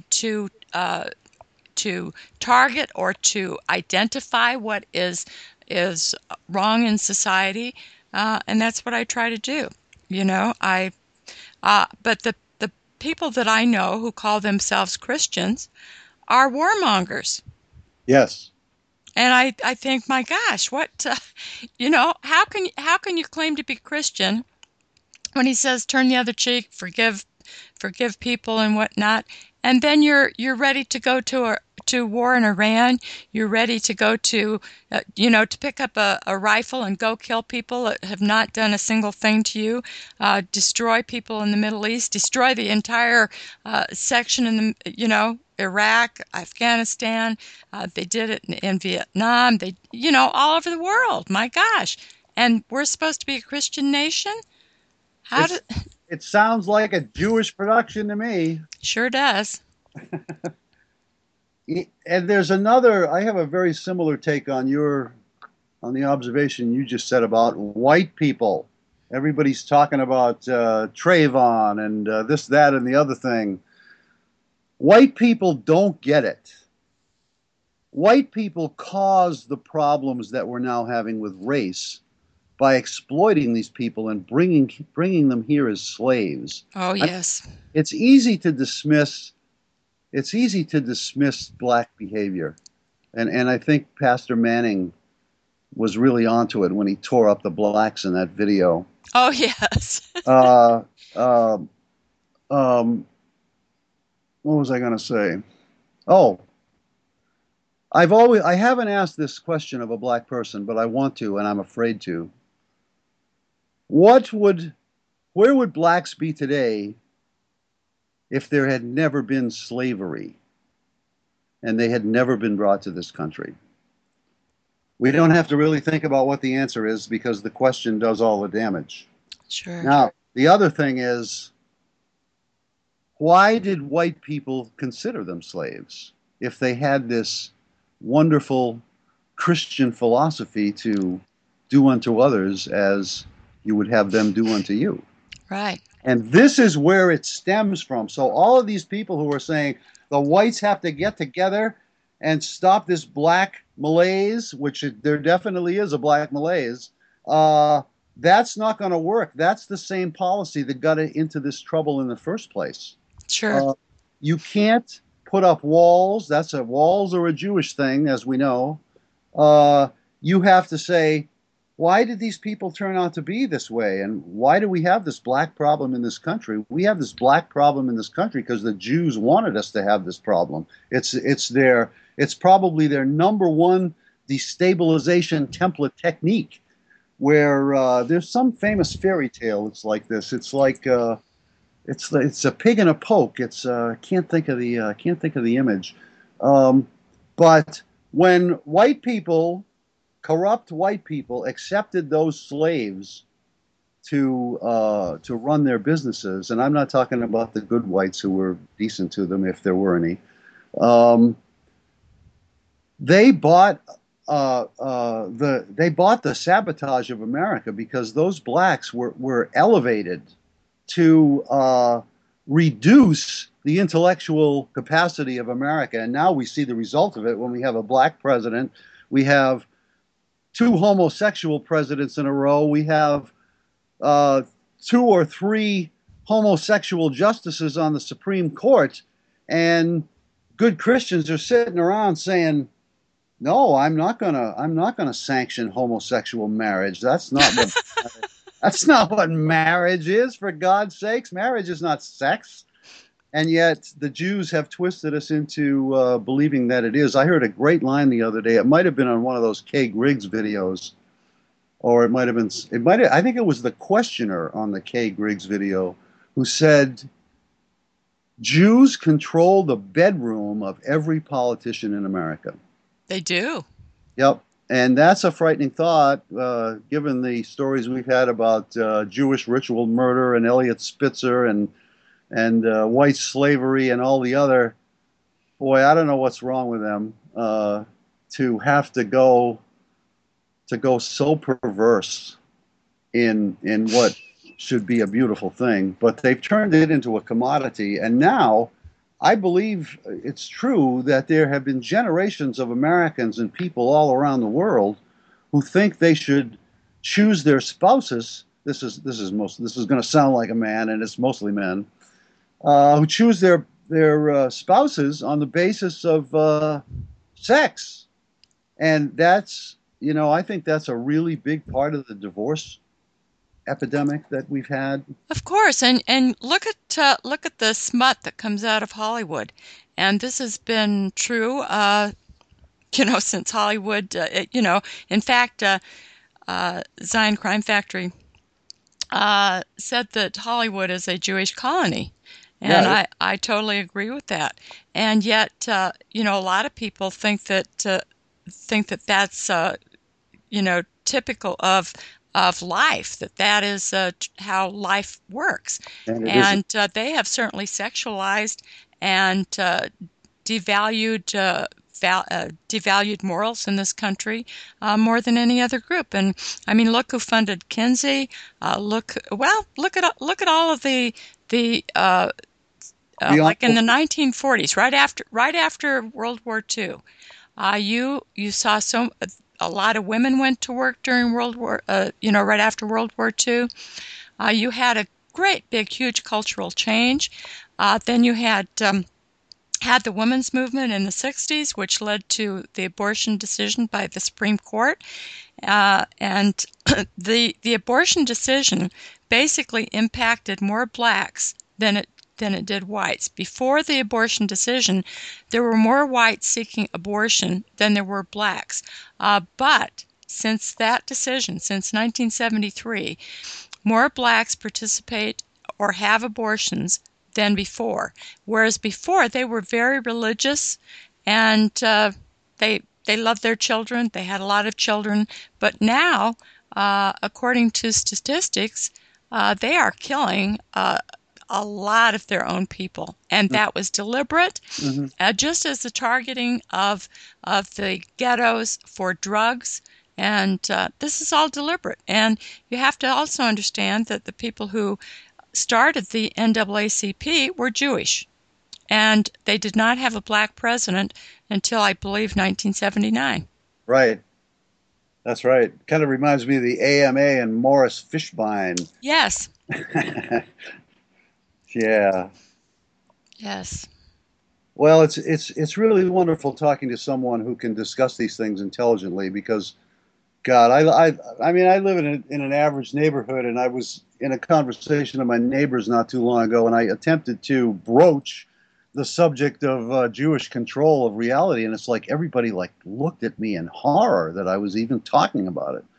S2: to target or to identify what is wrong in society, and that's what I try to do. I but the people that I know who call themselves Christians are warmongers.
S1: Yes.
S2: And I think, my gosh, what how can you claim to be Christian when he says turn the other cheek, forgive people and whatnot, and then you're ready to go to war in Iran. You're ready to go to pick up a rifle and go kill people that have not done a single thing to you, destroy people in the Middle East, destroy the entire section in the Iraq, Afghanistan. They did it in Vietnam. They all over the world. My gosh, and we're supposed to be a Christian nation. How
S1: It's
S2: do?
S1: It sounds like a Jewish production to me.
S2: Sure does.
S1: And there's another. I have a very similar take on on the observation you just said about white people. Everybody's talking about Trayvon and this, that, and the other thing. White people don't get it. White people caused the problems that we're now having with race by exploiting these people and bringing them here as slaves.
S2: Oh,
S1: I mean,
S2: yes.
S1: it's easy to dismiss it's easy to dismiss black behavior, and I think Pastor Manning was really onto it when he tore up the blacks in that video.
S2: Oh, yes.
S1: Uh, uh, um, what was I going to say? Oh, I haven't asked this question of a black person, but I want to, and I'm afraid to. What would, where would blacks be today if there had never been slavery and they had never been brought to this country? We don't have to really think about what the answer is because the question does all the damage.
S2: Sure.
S1: Now, the other thing is, why did white people consider them slaves if they had this wonderful Christian philosophy to do unto others as you would have them do unto you?
S2: Right.
S1: And this is where it stems from. So, all of these people who are saying the whites have to get together and stop this black malaise, which there definitely is a black malaise, uh, that's not going to work. That's the same policy that got it into this trouble in the first place.
S2: Sure.
S1: Uh, you can't put up walls. Walls are a Jewish thing, as we know. You have to say, why did these people turn out to be this way? And why do we have this black problem in this country? We have this black problem in this country because the Jews wanted us to have this problem. It's probably their number one destabilization template technique. Where there's some famous fairy tale. It's like this. It's like it's a pig and a poke. It's I can't think of the image. But when corrupt white people, accepted those slaves to run their businesses, and I'm not talking about the good whites who were decent to them if there were any. Um, they bought they bought the sabotage of America because those blacks were elevated to reduce the intellectual capacity of America, and now we see the result of it when we have a black president. We have two homosexual presidents in a row. We have uh, two or three homosexual justices on the Supreme Court, and good Christians are sitting around saying, "No, I'm not gonna sanction homosexual marriage. That's not what marriage is. For God's sakes, marriage is not sex." And yet the Jews have twisted us into believing that it is. I heard a great line the other day. It might have been on one of those Kay Griggs videos, or it might have been. I think it was the questioner on the Kay Griggs video who said, "Jews control the bedroom of every politician in America."
S2: They do.
S1: Yep. And that's a frightening thought, given the stories we've had about Jewish ritual murder and Elliot Spitzer and white slavery and all the other. Boy, I don't know what's wrong with them to have to go so perverse in what should be a beautiful thing, but they've turned it into a commodity. And now I believe it's true that there have been generations of Americans and people all around the world who think they should choose their spouses. This is going to sound like a man, and it's mostly men who choose their spouses on the basis of sex, and that's, I think that's a really big part of the divorce epidemic that we've had.
S2: Of course, and look at the smut that comes out of Hollywood, and this has been true, since Hollywood. In fact, Zion Crime Factory said that Hollywood is a Jewish colony, and
S1: Yeah,
S2: I totally agree with that. And yet, a lot of people think that that's typical of of life, that is how life works.
S1: And it isn't.
S2: And they have certainly sexualized and devalued devalued morals in this country more than any other group. And I mean, look who funded Kinsey. Look at all of the
S1: Beyond.
S2: like in the 1940s, right after World War II. You saw a lot of women went to work during right after World War II. You had a great big huge cultural change. Then you had the women's movement in the 60s, which led to the abortion decision by the Supreme Court. And the abortion decision basically impacted more blacks than it did whites. Before the abortion decision, there were more whites seeking abortion than there were blacks. But since that decision, since 1973, more blacks participate or have abortions than before. Whereas before they were very religious and they loved their children. They had a lot of children. But now, according to statistics, they are killing a lot of their own people, and that was deliberate,
S1: Mhm.
S2: just as the targeting of the ghettos for drugs. And this is all deliberate. And you have to also understand that the people who started the NAACP were Jewish, and they did not have a black president until, I believe, 1979.
S1: Right. That's right. Kind of reminds me of the AMA and Morris Fishbein.
S2: Yes,
S1: Yeah.
S2: yes.
S1: Well, it's really wonderful talking to someone who can discuss these things intelligently because, God, I mean, I live in an average neighborhood, and I was in a conversation with my neighbors not too long ago, and I attempted to broach the subject of Jewish control of reality, and it's like everybody like looked at me in horror that I was even talking about it.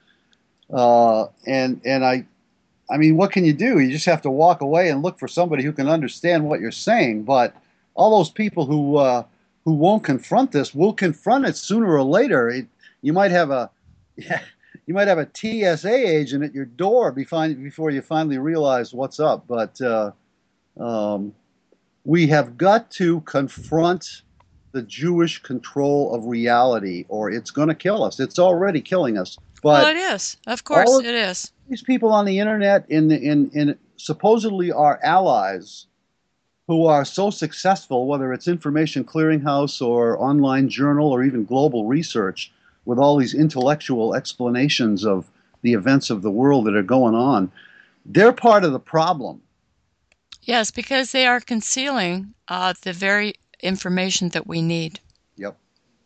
S1: And I mean, what can you do? You just have to walk away and look for somebody who can understand what you're saying. But all those people who won't confront this will confront it sooner or later. You might have a you might have a TSA agent at your door before you finally realize what's up. But um, we have got to confront the Jewish control of reality, or it's going to kill us. It's already killing us.
S2: Well,
S1: But
S2: it is. Of
S1: all
S2: course,
S1: of
S2: it is.
S1: these people on the internet in supposedly our allies who are so successful, whether it's Information Clearinghouse or Online Journal or even Global Research, with all these intellectual explanations of the events of the world that are going on, they're part of the problem.
S2: Yes, because they are concealing the very information that we need.
S1: Yep,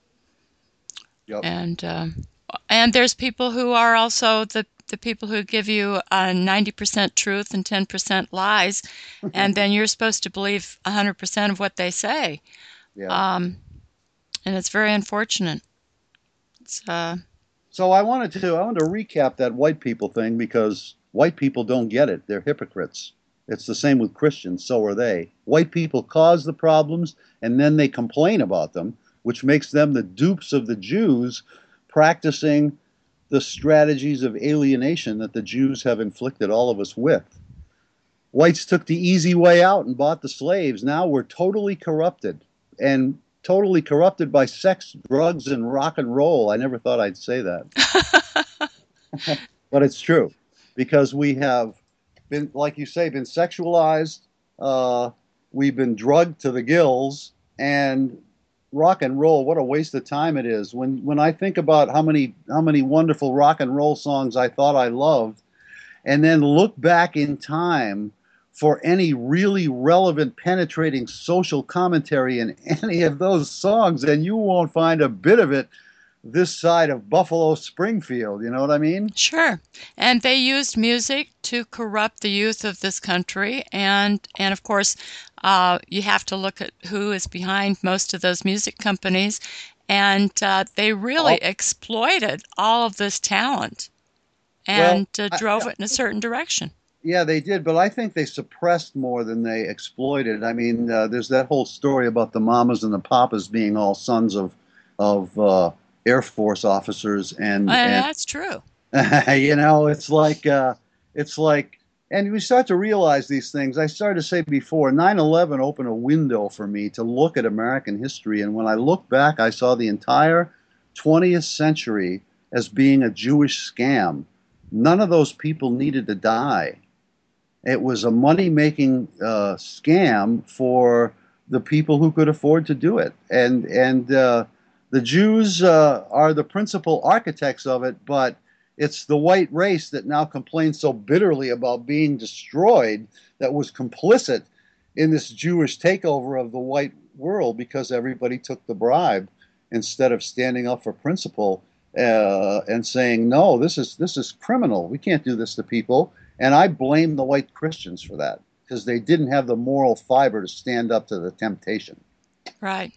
S1: yep.
S2: And there's people who are also the people who give you 90% truth and 10% lies, and then you're supposed to believe 100% of what they say.
S1: Yeah.
S2: Um, and it's very unfortunate. It's,
S1: So I wanted to recap that white people thing because white people don't get it. They're hypocrites. It's the same with Christians, so are they. White people cause the problems and then they complain about them, which makes them the dupes of the Jews practicing the strategies of alienation that the Jews have inflicted all of us with. Whites took the easy way out and bought the slaves. Now we're totally corrupted and totally corrupted by sex, drugs, and rock and roll. I never thought I'd say that, but it's true because we have been, like you say, been sexualized. Uh, we've been drugged to the gills, and rock and roll. What a waste of time it is. When I think about how many wonderful rock and roll songs I thought I loved, and then look back in time for any really relevant, penetrating social commentary in any of those songs, and you won't find a bit of it this side of Buffalo Springfield. You know what I mean?
S2: sure. And they used music to corrupt the youth of this country, and of course, you have to look at who is behind most of those music companies, and they really
S1: All,
S2: exploited all of this talent
S1: well,
S2: and drove it in a certain direction.
S1: yeah, they did, but I think they suppressed more than they exploited. I mean, there's that whole story about the mamas and the papas being all sons of Air Force officers, and
S2: That's true.
S1: It's like, and we start to realize these things. I started to say before, 9/11 opened a window for me to look at American history. And when I look back, I saw the entire 20th century as being a Jewish scam. None of those people needed to die. It was a money-making scam for the people who could afford to do it, and the Jews are the principal architects of it. But it's the white race that now complains so bitterly about being destroyed that was complicit in this Jewish takeover of the white world because everybody took the bribe instead of standing up for principle and saying, no, this is criminal. We can't do this to people. And I blame the white Christians for that because they didn't have the moral fiber to stand up to the temptation.
S2: Right.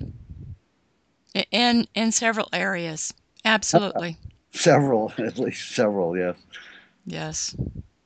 S2: In several areas. Absolutely.
S1: Several, at least several, yes.
S2: Yes.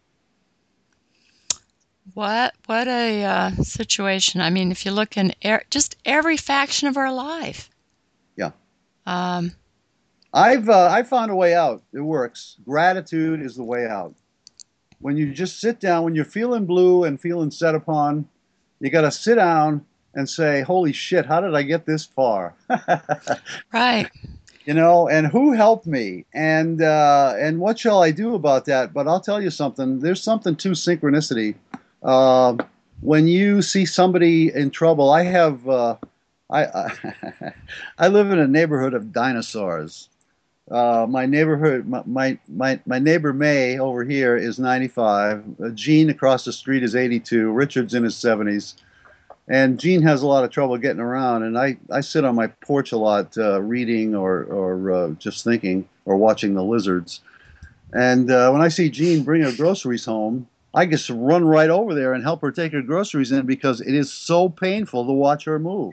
S2: What a situation. I mean, if you look in just every faction of our life.
S1: Yeah.
S2: Um,
S1: I found a way out. It works. Gratitude is the way out. When you just sit down, when you're feeling blue and feeling set upon, you got to sit down and say, "Holy shit, how did I get this far?"
S2: right.
S1: And who helped me, and what shall I do about that? But I'll tell you something. There's something to synchronicity. Uh, when you see somebody in trouble, I I live in a neighborhood of dinosaurs. My neighborhood, my neighbor May over here is 95. Gene across the street is 82. Richard's in his 70s. And Gene has a lot of trouble getting around. And I sit on my porch a lot reading or just thinking or watching the lizards. And when I see Gene bring her groceries home, I just run right over there and help her take her groceries in because it is so painful to watch her move.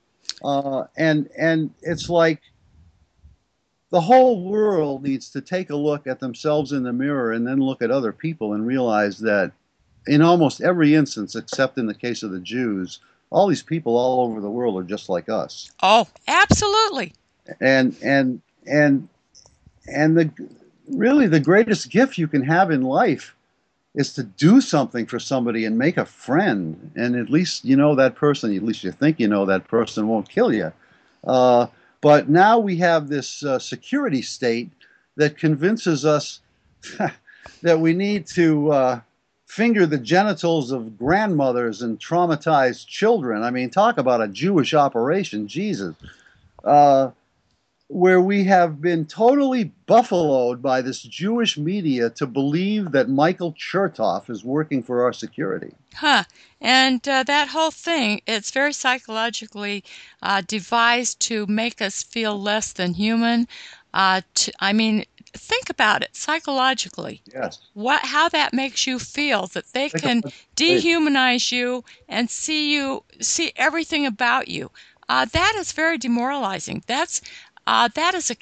S1: And it's like the whole world needs to take a look at themselves in the mirror and then look at other people and realize that in almost every instance, except in the case of the Jews, all these people all over the world are just like us.
S2: Oh, absolutely.
S1: And and and and the really the greatest gift you can have in life is to do something for somebody and make a friend. And at least you know that person, at least you think you know that person won't kill you. Uh, but now we have this security state that convinces us that we need to finger the genitals of grandmothers and traumatized children. I mean, talk about a Jewish operation, Jesus. Uh, where we have been totally buffaloed by this Jewish media to believe that Michael Chertoff is working for our security.
S2: Huh. And that whole thing, it's very psychologically devised to make us feel less than human. I mean, think about it psychologically.
S1: Yes.
S2: How that makes you feel that they can dehumanize you and see everything about you. That is very demoralizing. That is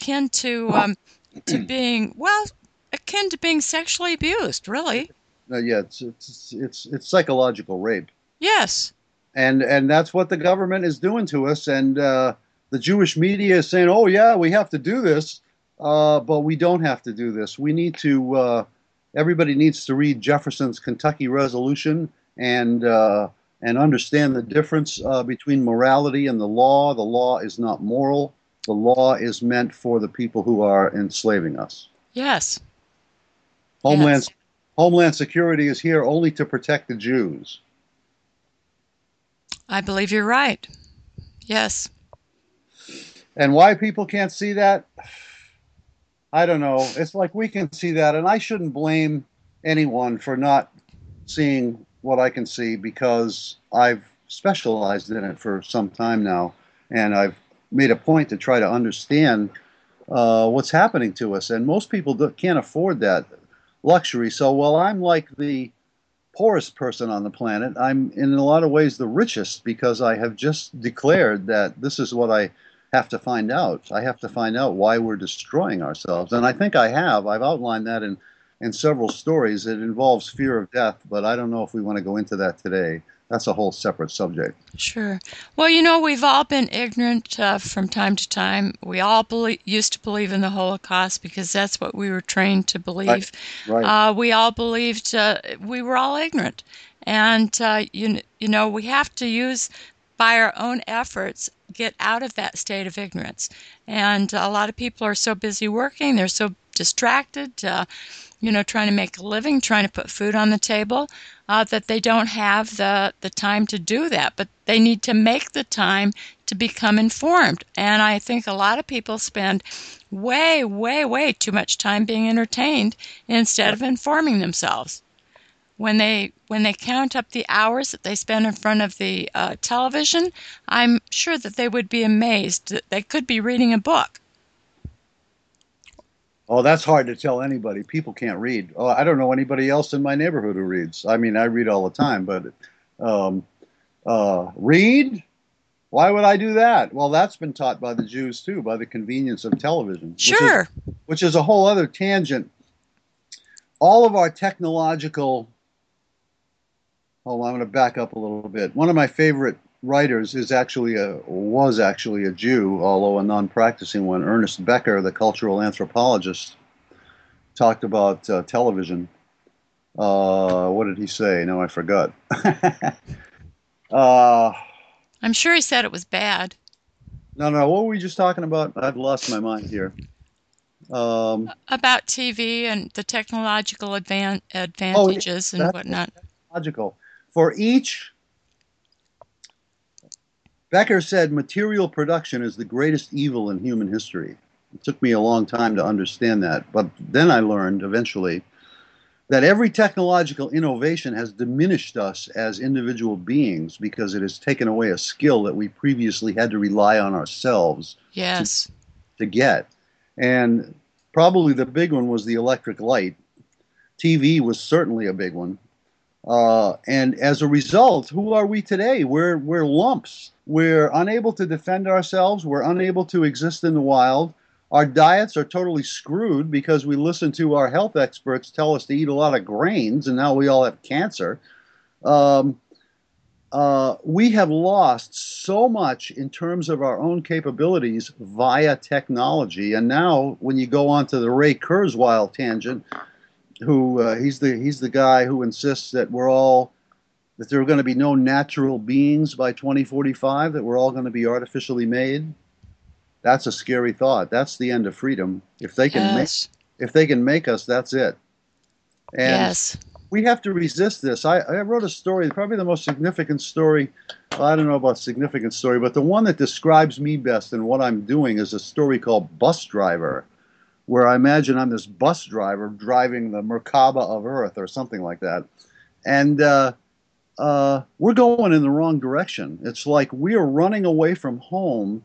S2: akin to being sexually abused, really.
S1: Yeah, it's psychological rape,
S2: Yes.
S1: and that's what the government is doing to us. And the Jewish media is saying, "Oh yeah, we have to do this," but we don't have to do this. We need to. Everybody needs to read Jefferson's Kentucky Resolution and understand the difference between morality and the law. The law is not moral. The law is meant for the people who are enslaving us.
S2: Yes.
S1: Homeland
S2: Yes.
S1: Homeland Security is here only to protect the Jews.
S2: I believe you're right. Yes.
S1: And why people can't see that, I don't know. It's like we can see that, and I shouldn't blame anyone for not seeing what I can see because I've specialized in it for some time now, and I've made a point to try to understand what's happening to us. And most people can't afford that luxury. So while I'm like the poorest person on the planet, I'm in a lot of ways the richest because I have just declared that this is what I have to find out. I have to find out why we're destroying ourselves. And I think I have. I've outlined that in several stories. It involves fear of death, but I don't know if we want to go into that today. that's a whole separate subject.
S2: Sure. Well, we've all been ignorant from time to time. We all used to believe in the Holocaust because that's what we were trained to
S1: Right.
S2: believe.
S1: Right.
S2: We all believed we were all ignorant. And, we have to use, by our own efforts, get out of that state of ignorance. And a lot of people are so busy working, they're so distracted, trying to make a living, trying to put food on the table, that they don't have the time to do that. But they need to make the time to become informed. And I think a lot of people spend way, way, way too much time being entertained instead
S1: Right.
S2: of informing themselves. When they count up the hours that they spend in front of the television, I'm sure that they would be amazed that they could be reading a book.
S1: Oh, that's hard to tell anybody. People can't read. Oh, I don't know anybody else in my neighborhood who reads. I mean, I read all the time, but um, read? Why would I do that? Well, that's been taught by the Jews too, by the convenience of television,
S2: Sure.
S1: which is a whole other tangent. All of our technological. Hold on, I'm going to back up a little bit. One of my favorite writers was actually a Jew, although a non-practicing one. Ernest Becker, the cultural anthropologist, talked about television. What did he say? No, I forgot. uh,
S2: I'm sure he said it was bad.
S1: no, no. What were we just talking about? I've lost my mind here. Um,
S2: About TV and the technological
S1: oh, yeah,
S2: advantages and
S1: that's
S2: whatnot.
S1: logical. For each, Becker said, material production is the greatest evil in human history. It took me a long time to understand that, but then I learned eventually that every technological innovation has diminished us as individual beings because it has taken away a skill that we previously had to rely on ourselves to,
S2: Yes.
S1: to get. And probably the big one was the electric light. TV was certainly a big one. And as a result, who are we today? We're lumps. We're unable to defend ourselves. We're unable to exist in the wild. Our diets are totally screwed because we listen to our health experts tell us to eat a lot of grains, and now we all have cancer. Um, we have lost so much in terms of our own capabilities via technology. And now, when you go on to the Ray Kurzweil tangent, who he's the guy who insists that there are going to be no natural beings by 2045, that we're all going to be artificially made. That's a scary thought. That's the end of freedom.
S2: Yes.
S1: If they can make us, that's it. And
S2: Yes.
S1: we have to resist this. I wrote a story, probably the most significant story. Well, I don't know about significant story, but the one that describes me best and what I'm doing is a story called Bus Driver, where I imagine I'm this bus driver driving the Merkaba of Earth or something like that. And we're going in the wrong direction. It's like we are running away from home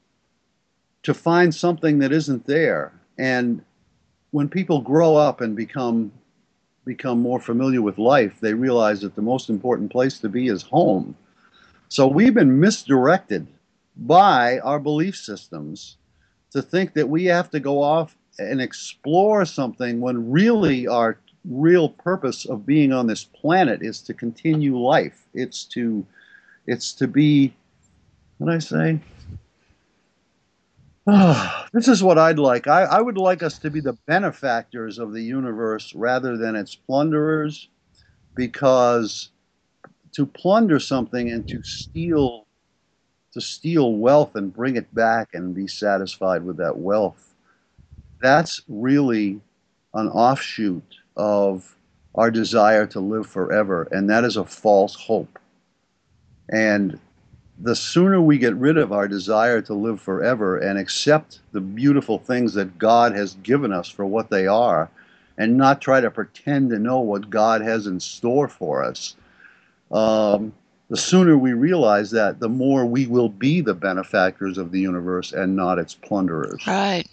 S1: to find something that isn't there. And when people grow up and become more familiar with life, they realize that the most important place to be is home. So we've been misdirected by our belief systems to think that we have to go off and explore something when really our real purpose of being on this planet is to continue life. It's to be, what did I say? This is what I'd like. I would like us to be the benefactors of the universe rather than its plunderers, because to plunder something and to steal wealth and bring it back and be satisfied with that wealth, that's really an offshoot of our desire to live forever, and that is a false hope. And the sooner we get rid of our desire to live forever and accept the beautiful things that God has given us for what they are, and not try to pretend to know what God has in store for us, the sooner we realize that, the more we will be the benefactors of the universe and not its plunderers.
S2: Right.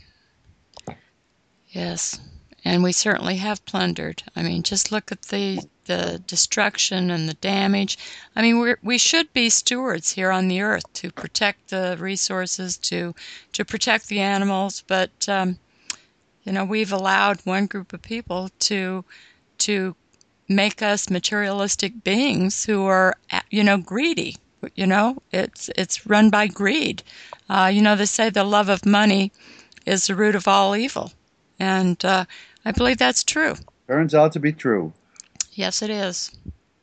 S2: Yes. And we certainly have plundered. I mean, just look at the destruction and the damage. I mean, we should be stewards here on the earth to protect the resources, to protect the animals, but we've allowed one group of people to make us materialistic beings who are, greedy. It's run by greed. They say the love of money is the root of all evil, and I believe that's true.
S1: Turns out to be true.
S2: Yes, it is.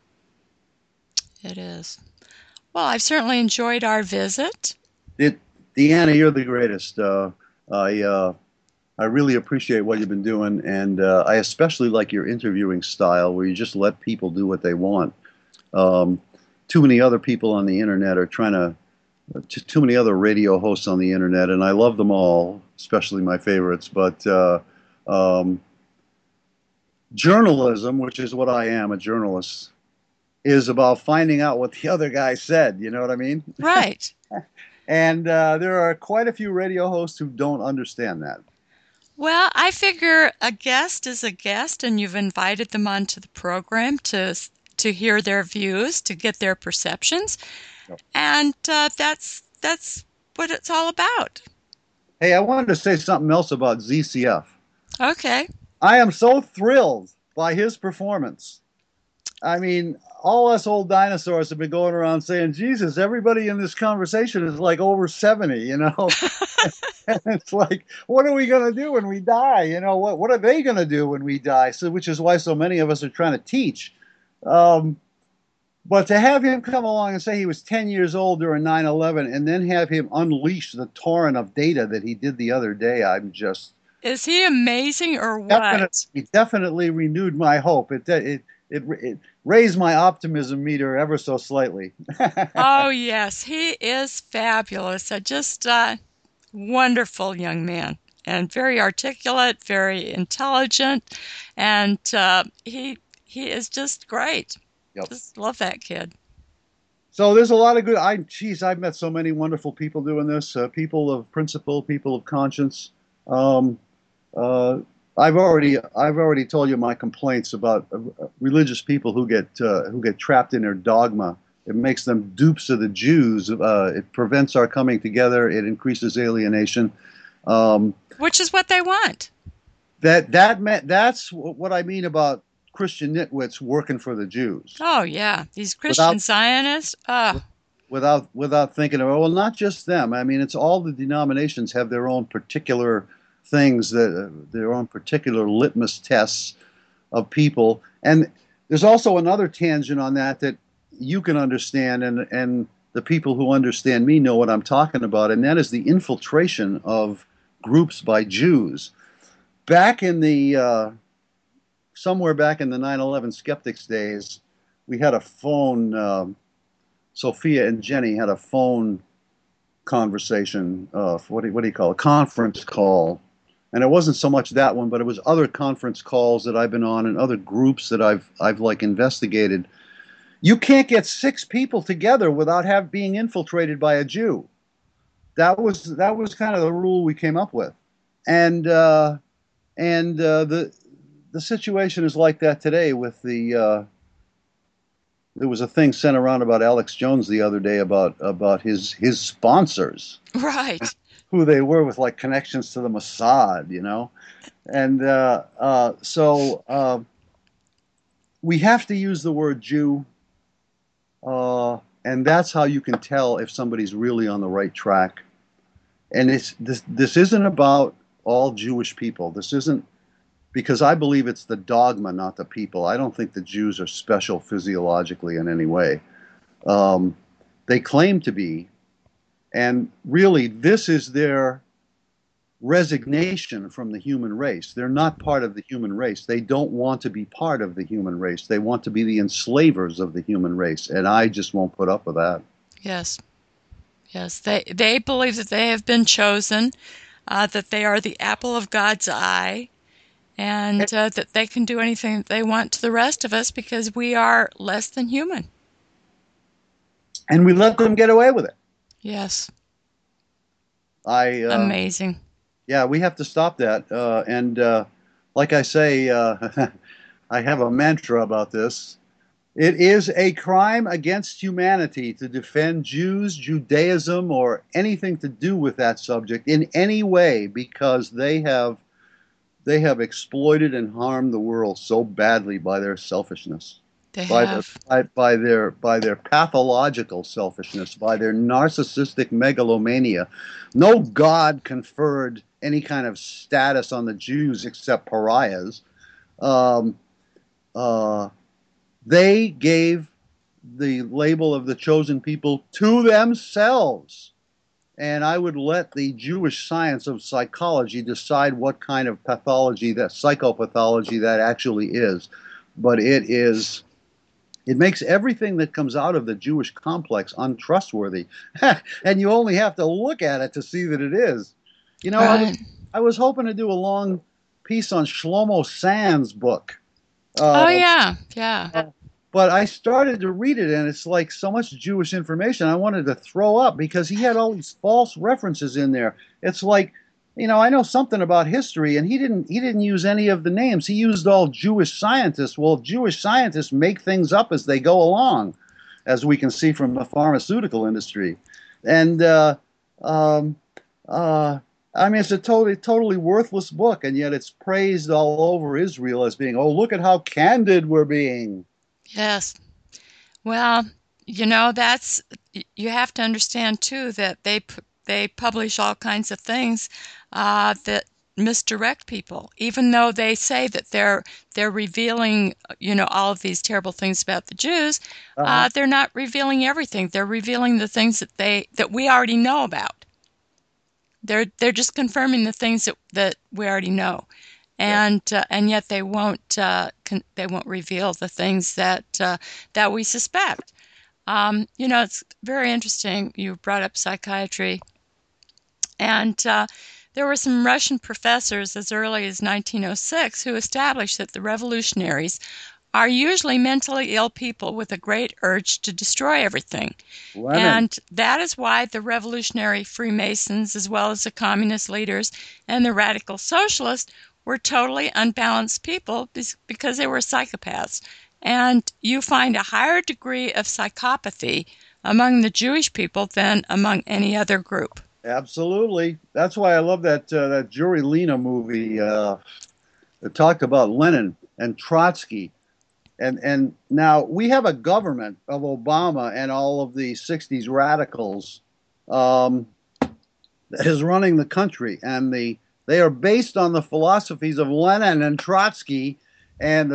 S2: It is. Well, I've certainly enjoyed our visit.
S1: Deanna, you're the greatest. I really appreciate what you've been doing, and I especially like your interviewing style, where you just let people do what they want. Um, Too many other people on the internet are trying to, too many other radio hosts on the internet, and I love them all, especially my favorites. But um, journalism, which is what I am, a journalist, is about finding out what the other guy said. You know what I mean?
S2: Right.
S1: And there are quite a few radio hosts who don't understand that.
S2: Well, I figure a guest is a guest, and you've invited them onto the program to hear their views, to get their perceptions,
S1: Yep.
S2: and that's what it's all about.
S1: Hey, I wanted to say something else about ZCF.
S2: Okay.
S1: I am so thrilled by his performance. I mean, all us old dinosaurs have been going around saying, Jesus, everybody in this conversation is like over 70, you know? And it's like, what are we going to do when we die? You know, what are they going to do when we die? So, which is why so many of us are trying to teach. Um, but to have him come along and say he was 10 years old during 9/11 and then have him unleash the torrent of data that he did the other day, I'm just
S2: Is he amazing or what?
S1: definitely renewed my hope. It raised my optimism meter ever so slightly.
S2: Oh, yes, he is fabulous. Just wonderful young man, and very articulate, very intelligent, and he is just great.
S1: Yep.
S2: Just love that kid.
S1: So there's a lot of good. I've met so many wonderful people doing this. People of principle, people of conscience. Um, uh, I've already told you my complaints about religious people who get trapped in their dogma. It makes them dupes of the Jews. It prevents our coming together. It increases alienation. Um,
S2: Which is what they want.
S1: that's what I mean about Christian nitwits working for the Jews
S2: Oh, yeah. These Christian
S1: without
S2: Zionists. Oh,
S1: without thinking of, well, not just them. I mean, it's all the denominations have their own particular things, that their own particular litmus tests of people. And there's also another tangent on that you can understand, and the people who understand me know what I'm talking about, and that is the infiltration of groups by Jews. Back in the somewhere back in the 9/11 skeptics days, we had a phone. Sophia and Jenny had a phone conversation. What do you call it? A conference call. And it wasn't so much that one, but it was other conference calls that I've been on and other groups that I've like investigated. You can't get 6 people together without being infiltrated by a Jew. That was kind of the rule we came up with, and the situation is like that today with there was a thing sent around about Alex Jones the other day about his sponsors,
S2: right.
S1: who they were, with like connections to the Mossad, you know, and so we have to use the word Jew, and that's how you can tell if somebody's really on the right track. And this isn't about all Jewish people. This isn't, because I believe it's the dogma, not the people. I don't think the Jews are special physiologically in any way. They claim to be, and really, this is their resignation from the human race. They're not part of the human race. They don't want to be part of the human race. They want to be the enslavers of the human race, and I just won't put up with that.
S2: Yes. Yes. They believe that they have been chosen, that they are the apple of God's eye, and that they can do anything they want to the rest of us because we are less than human.
S1: And we let them get away with it.
S2: Yes.
S1: I
S2: Amazing.
S1: Yeah, we have to stop that. And like I say, I have a mantra about this. It is a crime against humanity to defend Jews, Judaism, or anything to do with that subject in any way, because they have they have exploited and harmed the world so badly by their selfishness,
S2: They
S1: by their
S2: have.
S1: by their pathological selfishness, by their narcissistic megalomania. No God conferred any kind of status on the Jews except pariahs. Um, uh, they gave the label of the chosen people to themselves. And I would let the Jewish science of psychology decide what kind of pathology, that psychopathology, that actually is. But it makes everything that comes out of the Jewish complex untrustworthy. And you only have to look at it to see that it is. You know,
S2: Right.
S1: I was hoping to do a long piece on Shlomo Sand's book.
S2: Oh,
S1: Uh,
S2: yeah. Yeah.
S1: but I started to read it, and it's like so much Jewish information I wanted to throw up because he had all these false references in there. It's like, I know something about history, and he didn't use any of the names. He used all Jewish scientists. Well, Jewish scientists make things up as they go along, as we can see from the pharmaceutical industry. And um, uh, I mean, it's a totally worthless book, and yet it's praised all over Israel as being, oh, look at how candid we're being.
S2: Yes. Well, that's you have to understand too that they publish all kinds of things that misdirect people, even though they say that they're revealing, all of these terrible things about the Jews.
S1: Uh-huh.
S2: They're not revealing everything. They're revealing the things that we already know about. They're just confirming the things that we already know,
S1: Yeah.
S2: and yet they won't reveal the things that we suspect. It's very interesting. You brought up psychiatry, and there were some Russian professors as early as 1906 who established that the revolutionaries are usually mentally ill people with a great urge to destroy everything.
S1: Lenin.
S2: And that is why the revolutionary Freemasons, as well as the communist leaders and the radical socialists, were totally unbalanced people because they were psychopaths. And you find a higher degree of psychopathy among the Jewish people than among any other group.
S1: Absolutely. That's why I love that Yuri Lena movie that talked about Lenin and Trotsky. And now we have a government of Obama and all of the 60s radicals um, that is running the country. And they are based on the philosophies of Lenin and Trotsky. And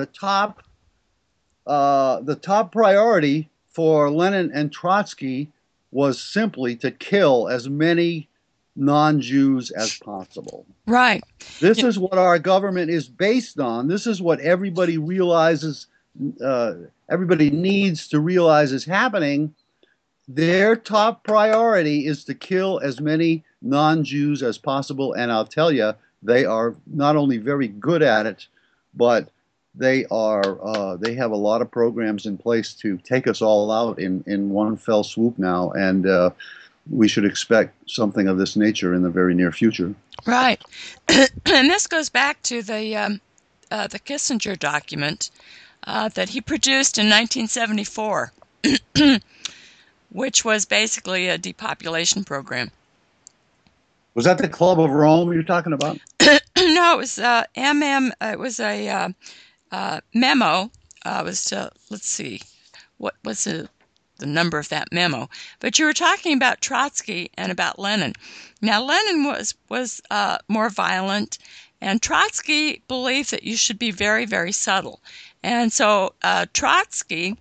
S1: the top priority for Lenin and Trotsky was simply to kill as many non-Jews as possible.
S2: Right.
S1: This is what our government is based on. This is what everybody realizes, uh, everybody needs to realize is happening. Their top priority is to kill as many non-Jews as possible. And I'll tell you, they are not only very good at it, but they have a lot of programs in place to take us all out in one fell swoop now, and we should expect something of this nature in the very near future.
S2: Right. And this goes back to the Kissinger document that he produced in 1974, which was basically a depopulation program.
S1: Was that the Club of Rome you're talking about?
S2: No, it was It was a memo. Let's see, what was the number of that memo? But you were talking about Trotsky and about Lenin. Now, Lenin was more violent, and Trotsky believed that you should be very, very subtle. And so Trotsky,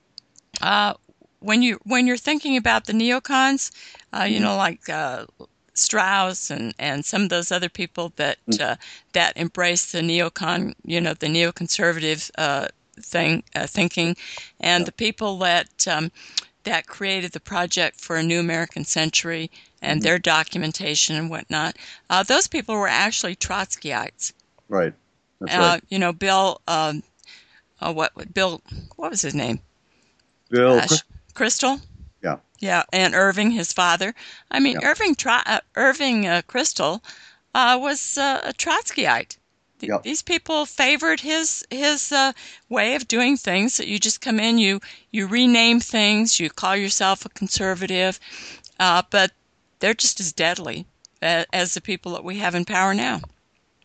S2: when you're thinking about the neocons, like Strauss and some of those other people that embrace the neocon, the neoconservative thinking, and the people that created the Project for a New American Century and their documentation and whatnot. Those people were actually Trotskyites.
S1: Right. That's right.
S2: Bill, Bill, what was his name?
S1: Bill.
S2: Kristol.
S1: Yeah.
S2: Yeah, and Irving, his father. I mean,
S1: Yeah.
S2: Irving Kristol was a Trotskyite.
S1: Yeah.
S2: These people favored his way of doing things. That you just come in, you rename things, you call yourself a conservative, but they're just as deadly as the people that we have in power now.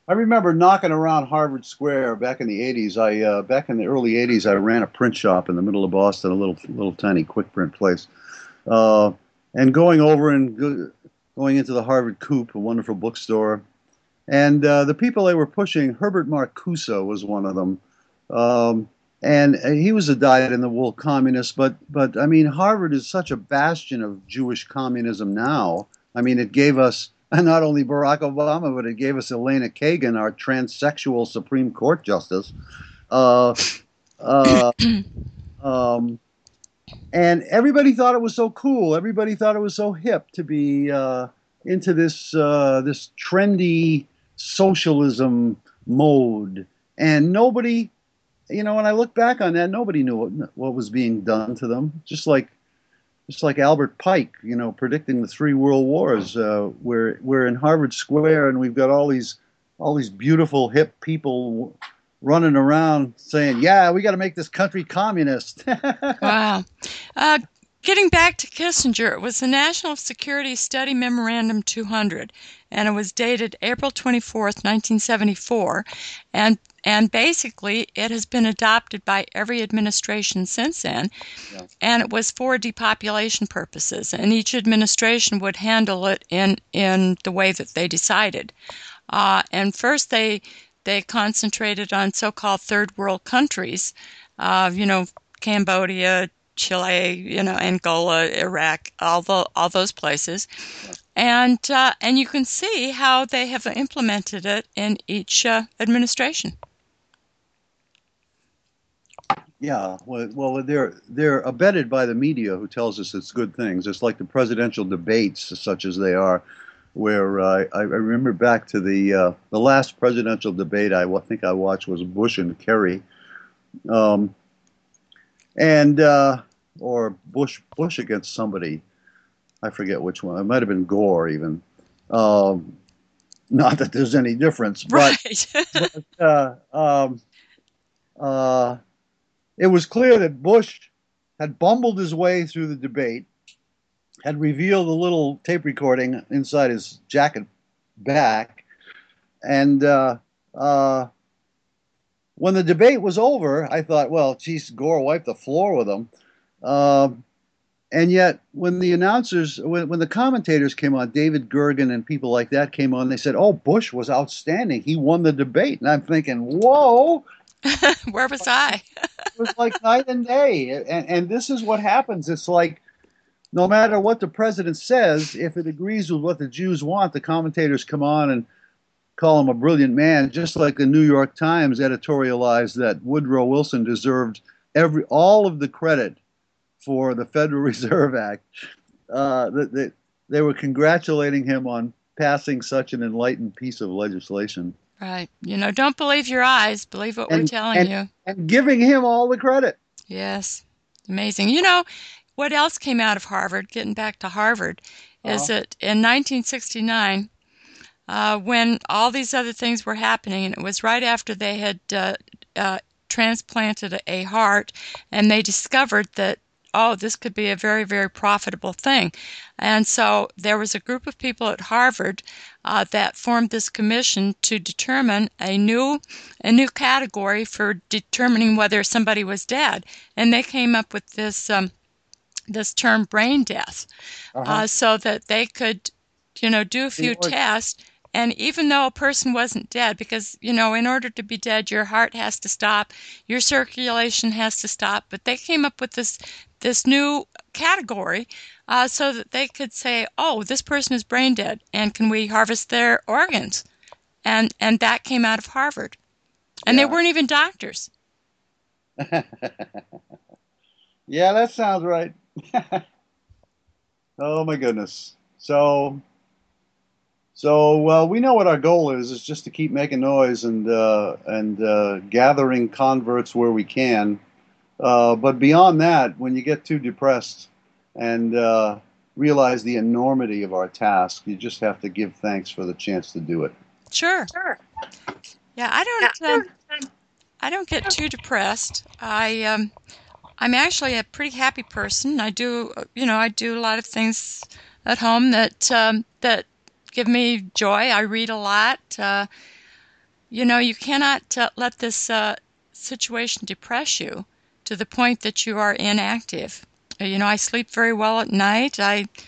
S1: I remember knocking around Harvard Square back in the '80s. Back in the early '80s, I ran a print shop in the middle of Boston, a little tiny quick print place, uh, and going over and going into the Harvard Coop, a wonderful bookstore, and the people they were pushing, Herbert Marcuse was one of them. Um, and he was a dyed-in-the-wool communist, but I mean, Harvard is such a bastion of Jewish communism now. I mean, it gave us not only Barack Obama, but it gave us Elena Kagan, our transsexual Supreme Court justice. Uh, uh, um, and everybody thought it was so cool. Everybody thought it was so hip to be into this trendy socialism mode, and nobody, when I look back on that, nobody knew what was being done to them. Just like Albert Pike, predicting the three world wars. We're in Harvard Square, and we've got all these beautiful hip people running around saying, "Yeah, we got to make this country communist."
S2: Wow. Uh, Getting back to Kissinger, it was the National Security Study Memorandum 200, and it was dated April 24th, 1974, and basically it has been adopted by every administration since then,
S1: Yeah.
S2: and it was for depopulation purposes, and each administration would handle it in the way that they decided. And first they concentrated on so-called third world countries, Cambodia, Chile, Angola, Iraq, all those places, and you can see how they have implemented it in each administration.
S1: Yeah, well, they're abetted by the media, who tells us it's good things. It's like the presidential debates, such as they are, where I remember back to the last presidential debate think I watched was Bush and Kerry, um, and or Bush against somebody. I forget which one. It might have been Gore even. Um, Not that there's any difference, but
S2: Right.
S1: uh, um, uh, it was clear that Bush had bumbled his way through the debate, had revealed a little tape recording inside his jacket back, and when the debate was over, I thought, well, geez, Gore wiped the floor with him. Um, and yet, when the commentators came on, David Gergen and people like that came on, they said, "Oh, Bush was outstanding. He won the debate." And I'm thinking, "Whoa!"
S2: Where was I?
S1: It was like night and day. And this is what happens. It's like no matter what the president says, if it agrees with what the Jews want, the commentators come on and call him a brilliant man, just like the New York Times editorialized that Woodrow Wilson deserved all of the credit for the Federal Reserve Act. They were congratulating him on passing such an enlightened piece of legislation.
S2: Right. Don't believe your eyes, believe what we're
S1: And,
S2: telling
S1: and,
S2: you.
S1: and giving him all the credit.
S2: Yes. Amazing. What else came out of Harvard, getting back to Harvard, is
S1: Uh-huh.
S2: that in 1969, when all these other things were happening, and it was right after they had transplanted a heart, and they discovered that, oh, this could be a very, very profitable thing. And so there was a group of people at Harvard that formed this commission to determine a new category for determining whether somebody was dead. And they came up with this term brain death,
S1: Uh-huh.
S2: so that they could, do a few tests. And even though a person wasn't dead, because, in order to be dead, your heart has to stop, your circulation has to stop. But they came up with this new category so that they could say, oh, this person is brain dead, and can we harvest their organs? And that came out of Harvard. And they
S1: Yeah.
S2: weren't even doctors.
S1: Yeah, that sounds right. Oh my goodness. So well, we know what our goal is just to keep making noise and gathering converts where we can. But beyond that, when you get too depressed and realize the enormity of our task, you just have to give thanks for the chance to do it.
S2: Sure. Yeah, I don't get too depressed. I'm actually a pretty happy person. I do a lot of things at home that give me joy. I read a lot. You know, you cannot let this situation depress you to the point that you are inactive. You know, I sleep very well at night.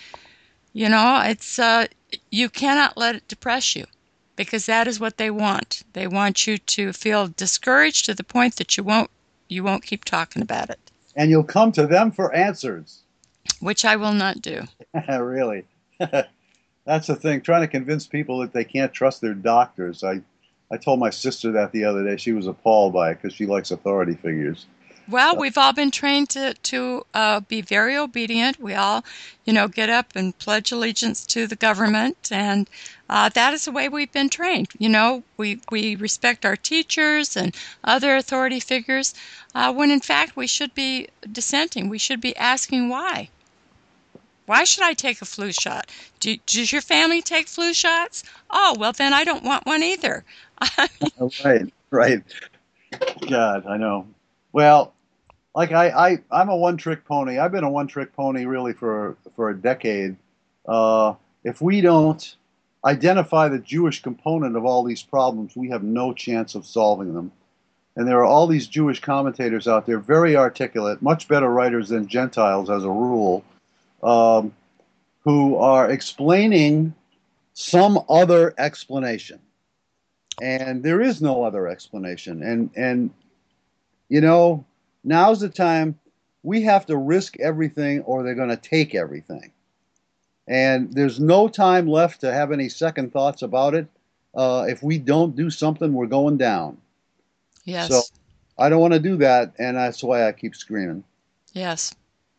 S2: It's you cannot let it depress you because that is what they want. They want you to feel discouraged to the point that you won't keep talking about it,
S1: And you'll come to them for answers.
S2: which I will not do.
S1: Really. That's the thing, trying to convince people that they can't trust their doctors. I told my sister that the other day. She was appalled by it because she likes authority figures.
S2: Well, we've all been trained to be very obedient. We all, get up and pledge allegiance to the government, and that is the way we've been trained. We respect our teachers and other authority figures, when in fact we should be dissenting. We should be asking why. Why should I take a flu shot? Does your family take flu shots? Oh, well, then I don't want one either.
S1: Right, right. God, I know. Well, like I'm a one-trick pony. I've been a one-trick pony really for a decade. If we don't identify the Jewish component of all these problems, we have no chance of solving them. And there are all these Jewish commentators out there, very articulate, much better writers than Gentiles as a rule, um, who are explaining some other explanation. And there is no other explanation. And you know, now's the time we have to risk everything or they're going to take everything. And there's no time left to have any second thoughts about it. If we don't do something, we're going down. So
S2: Yes,
S1: I don't want to do that, and that's why I keep screaming.
S2: yes.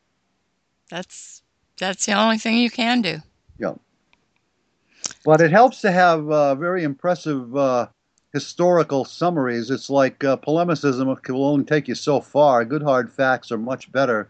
S2: That's the only thing you can do.
S1: Yeah. But it helps to have very impressive historical summaries. It's like polemicism will only take you so far. Good hard facts are much better.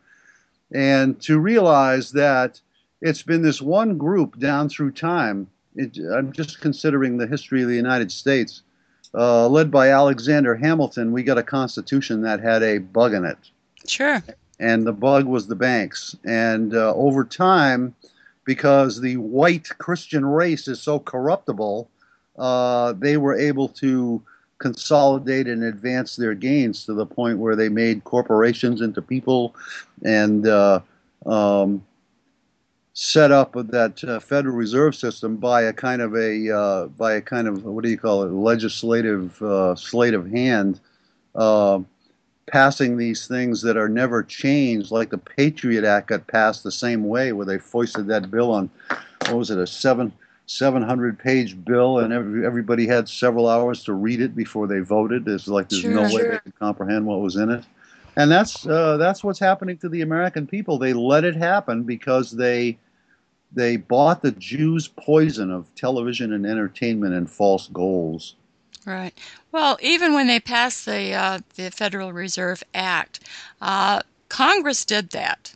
S1: And to realize that it's been this one group down through time. I'm just considering the history of the United States. Led by Alexander Hamilton, we got a constitution that had a bug in it.
S2: Sure.
S1: And the bug was the banks. And over time, because the white Christian race is so corruptible, they were able to consolidate and advance their gains to the point where they made corporations into people and um, set up that Federal Reserve System by a kind of what do you call it, legislative sleight of hand. Uh, Passing these things that are never changed, like the Patriot Act got passed the same way, where they foisted that bill on, what was it, a 700-page bill, and everybody had several hours to read it before they voted. There's no
S2: Sure.
S1: way they could comprehend what was in it, and that's what's happening to the American people. They let it happen because they bought the Jews' poison of television and entertainment and false goals.
S2: Right. Well, even when they passed the Federal Reserve Act, Congress did that.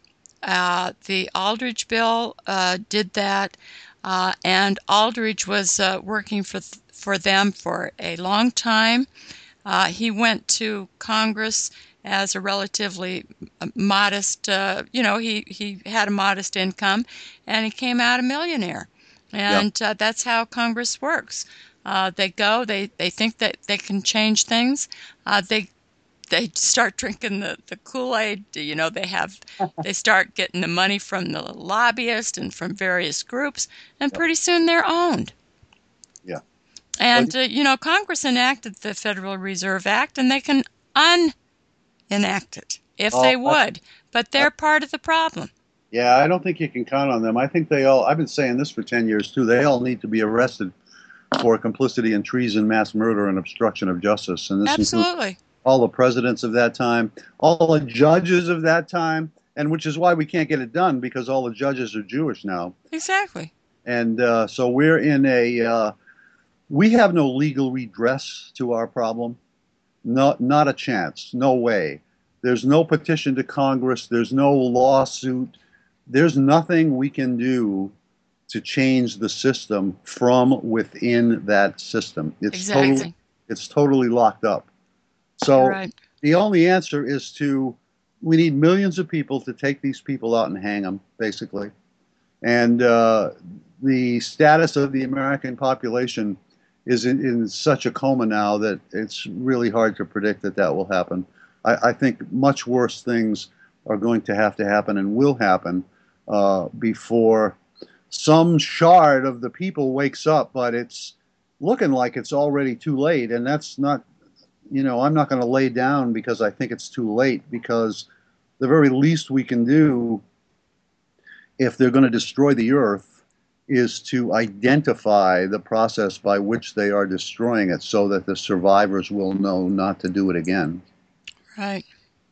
S2: The Aldrich bill did that, and Aldrich was working for them for a long time. He went to Congress as a relatively modest, he had a modest income, and he came out a millionaire.
S1: Yep.
S2: And that's how Congress works. They think that they can change things. They start drinking the Kool-Aid. They start getting the money from the lobbyists and from various groups, and
S1: Yep.
S2: pretty soon they're owned.
S1: Yeah. Well,
S2: And Congress enacted the Federal Reserve Act, and they can unenact it if
S1: oh,
S2: they would, but
S1: I,
S2: they're part of the problem.
S1: yeah, I don't think you can count on them. I think I've been saying this for 10 years too, they all need to be arrested for complicity in treason, mass murder, and obstruction of justice. And this includes
S2: Absolutely.
S1: all the presidents of that time, all the judges of that time, and which is why we can't get it done because all the judges are Jewish now.
S2: Exactly.
S1: And so we're in we have no legal redress to our problem. Not a chance. No way. There's no petition to Congress. There's no lawsuit. There's nothing we can do to change the system from within that system.
S2: Exactly.
S1: It's totally locked up.
S2: You're
S1: So
S2: right.
S1: the only answer is we need millions of people to take these people out and hang them, basically. And the status of the American population is in such a coma now that it's really hard to predict that that will happen. I think much worse things are going to happen and will happen before some shard of the people wakes up, but it's looking like it's already too late. And that's not, I'm not going to lay down because I think it's too late, because the very least we can do if they're going to destroy the earth is to identify the process by which they are destroying it so that the survivors will know not to do it again.
S2: Right.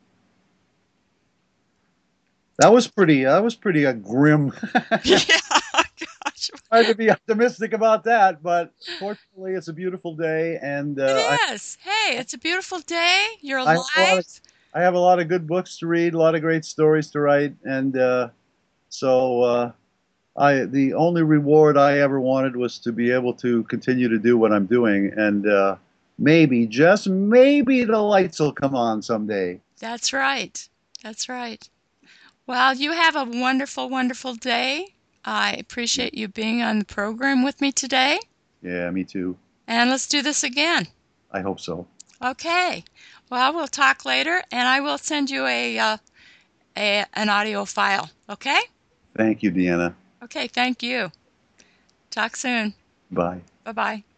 S1: That was pretty grim.
S2: Yeah, gosh.
S1: Hard to be optimistic about that, but fortunately it's a beautiful day, and
S2: It is. Hey, it's a beautiful day. You're
S1: I have a lot of
S2: alive.
S1: I have a lot of good books to read, a lot of great stories to write, and so I the only reward I ever wanted was to be able to continue to do what I'm doing, and maybe, just maybe, the lights will come on someday.
S2: That's right. That's right. Well, you have a wonderful, wonderful day. I appreciate you being on the program with me today.
S1: Yeah, me too.
S2: And let's do this again.
S1: I hope so.
S2: Okay. Well, we'll talk later, and I will send you an audio file. Okay?
S1: Thank you, Deanna.
S2: Okay, thank you. Talk soon.
S1: Bye.
S2: Bye-bye.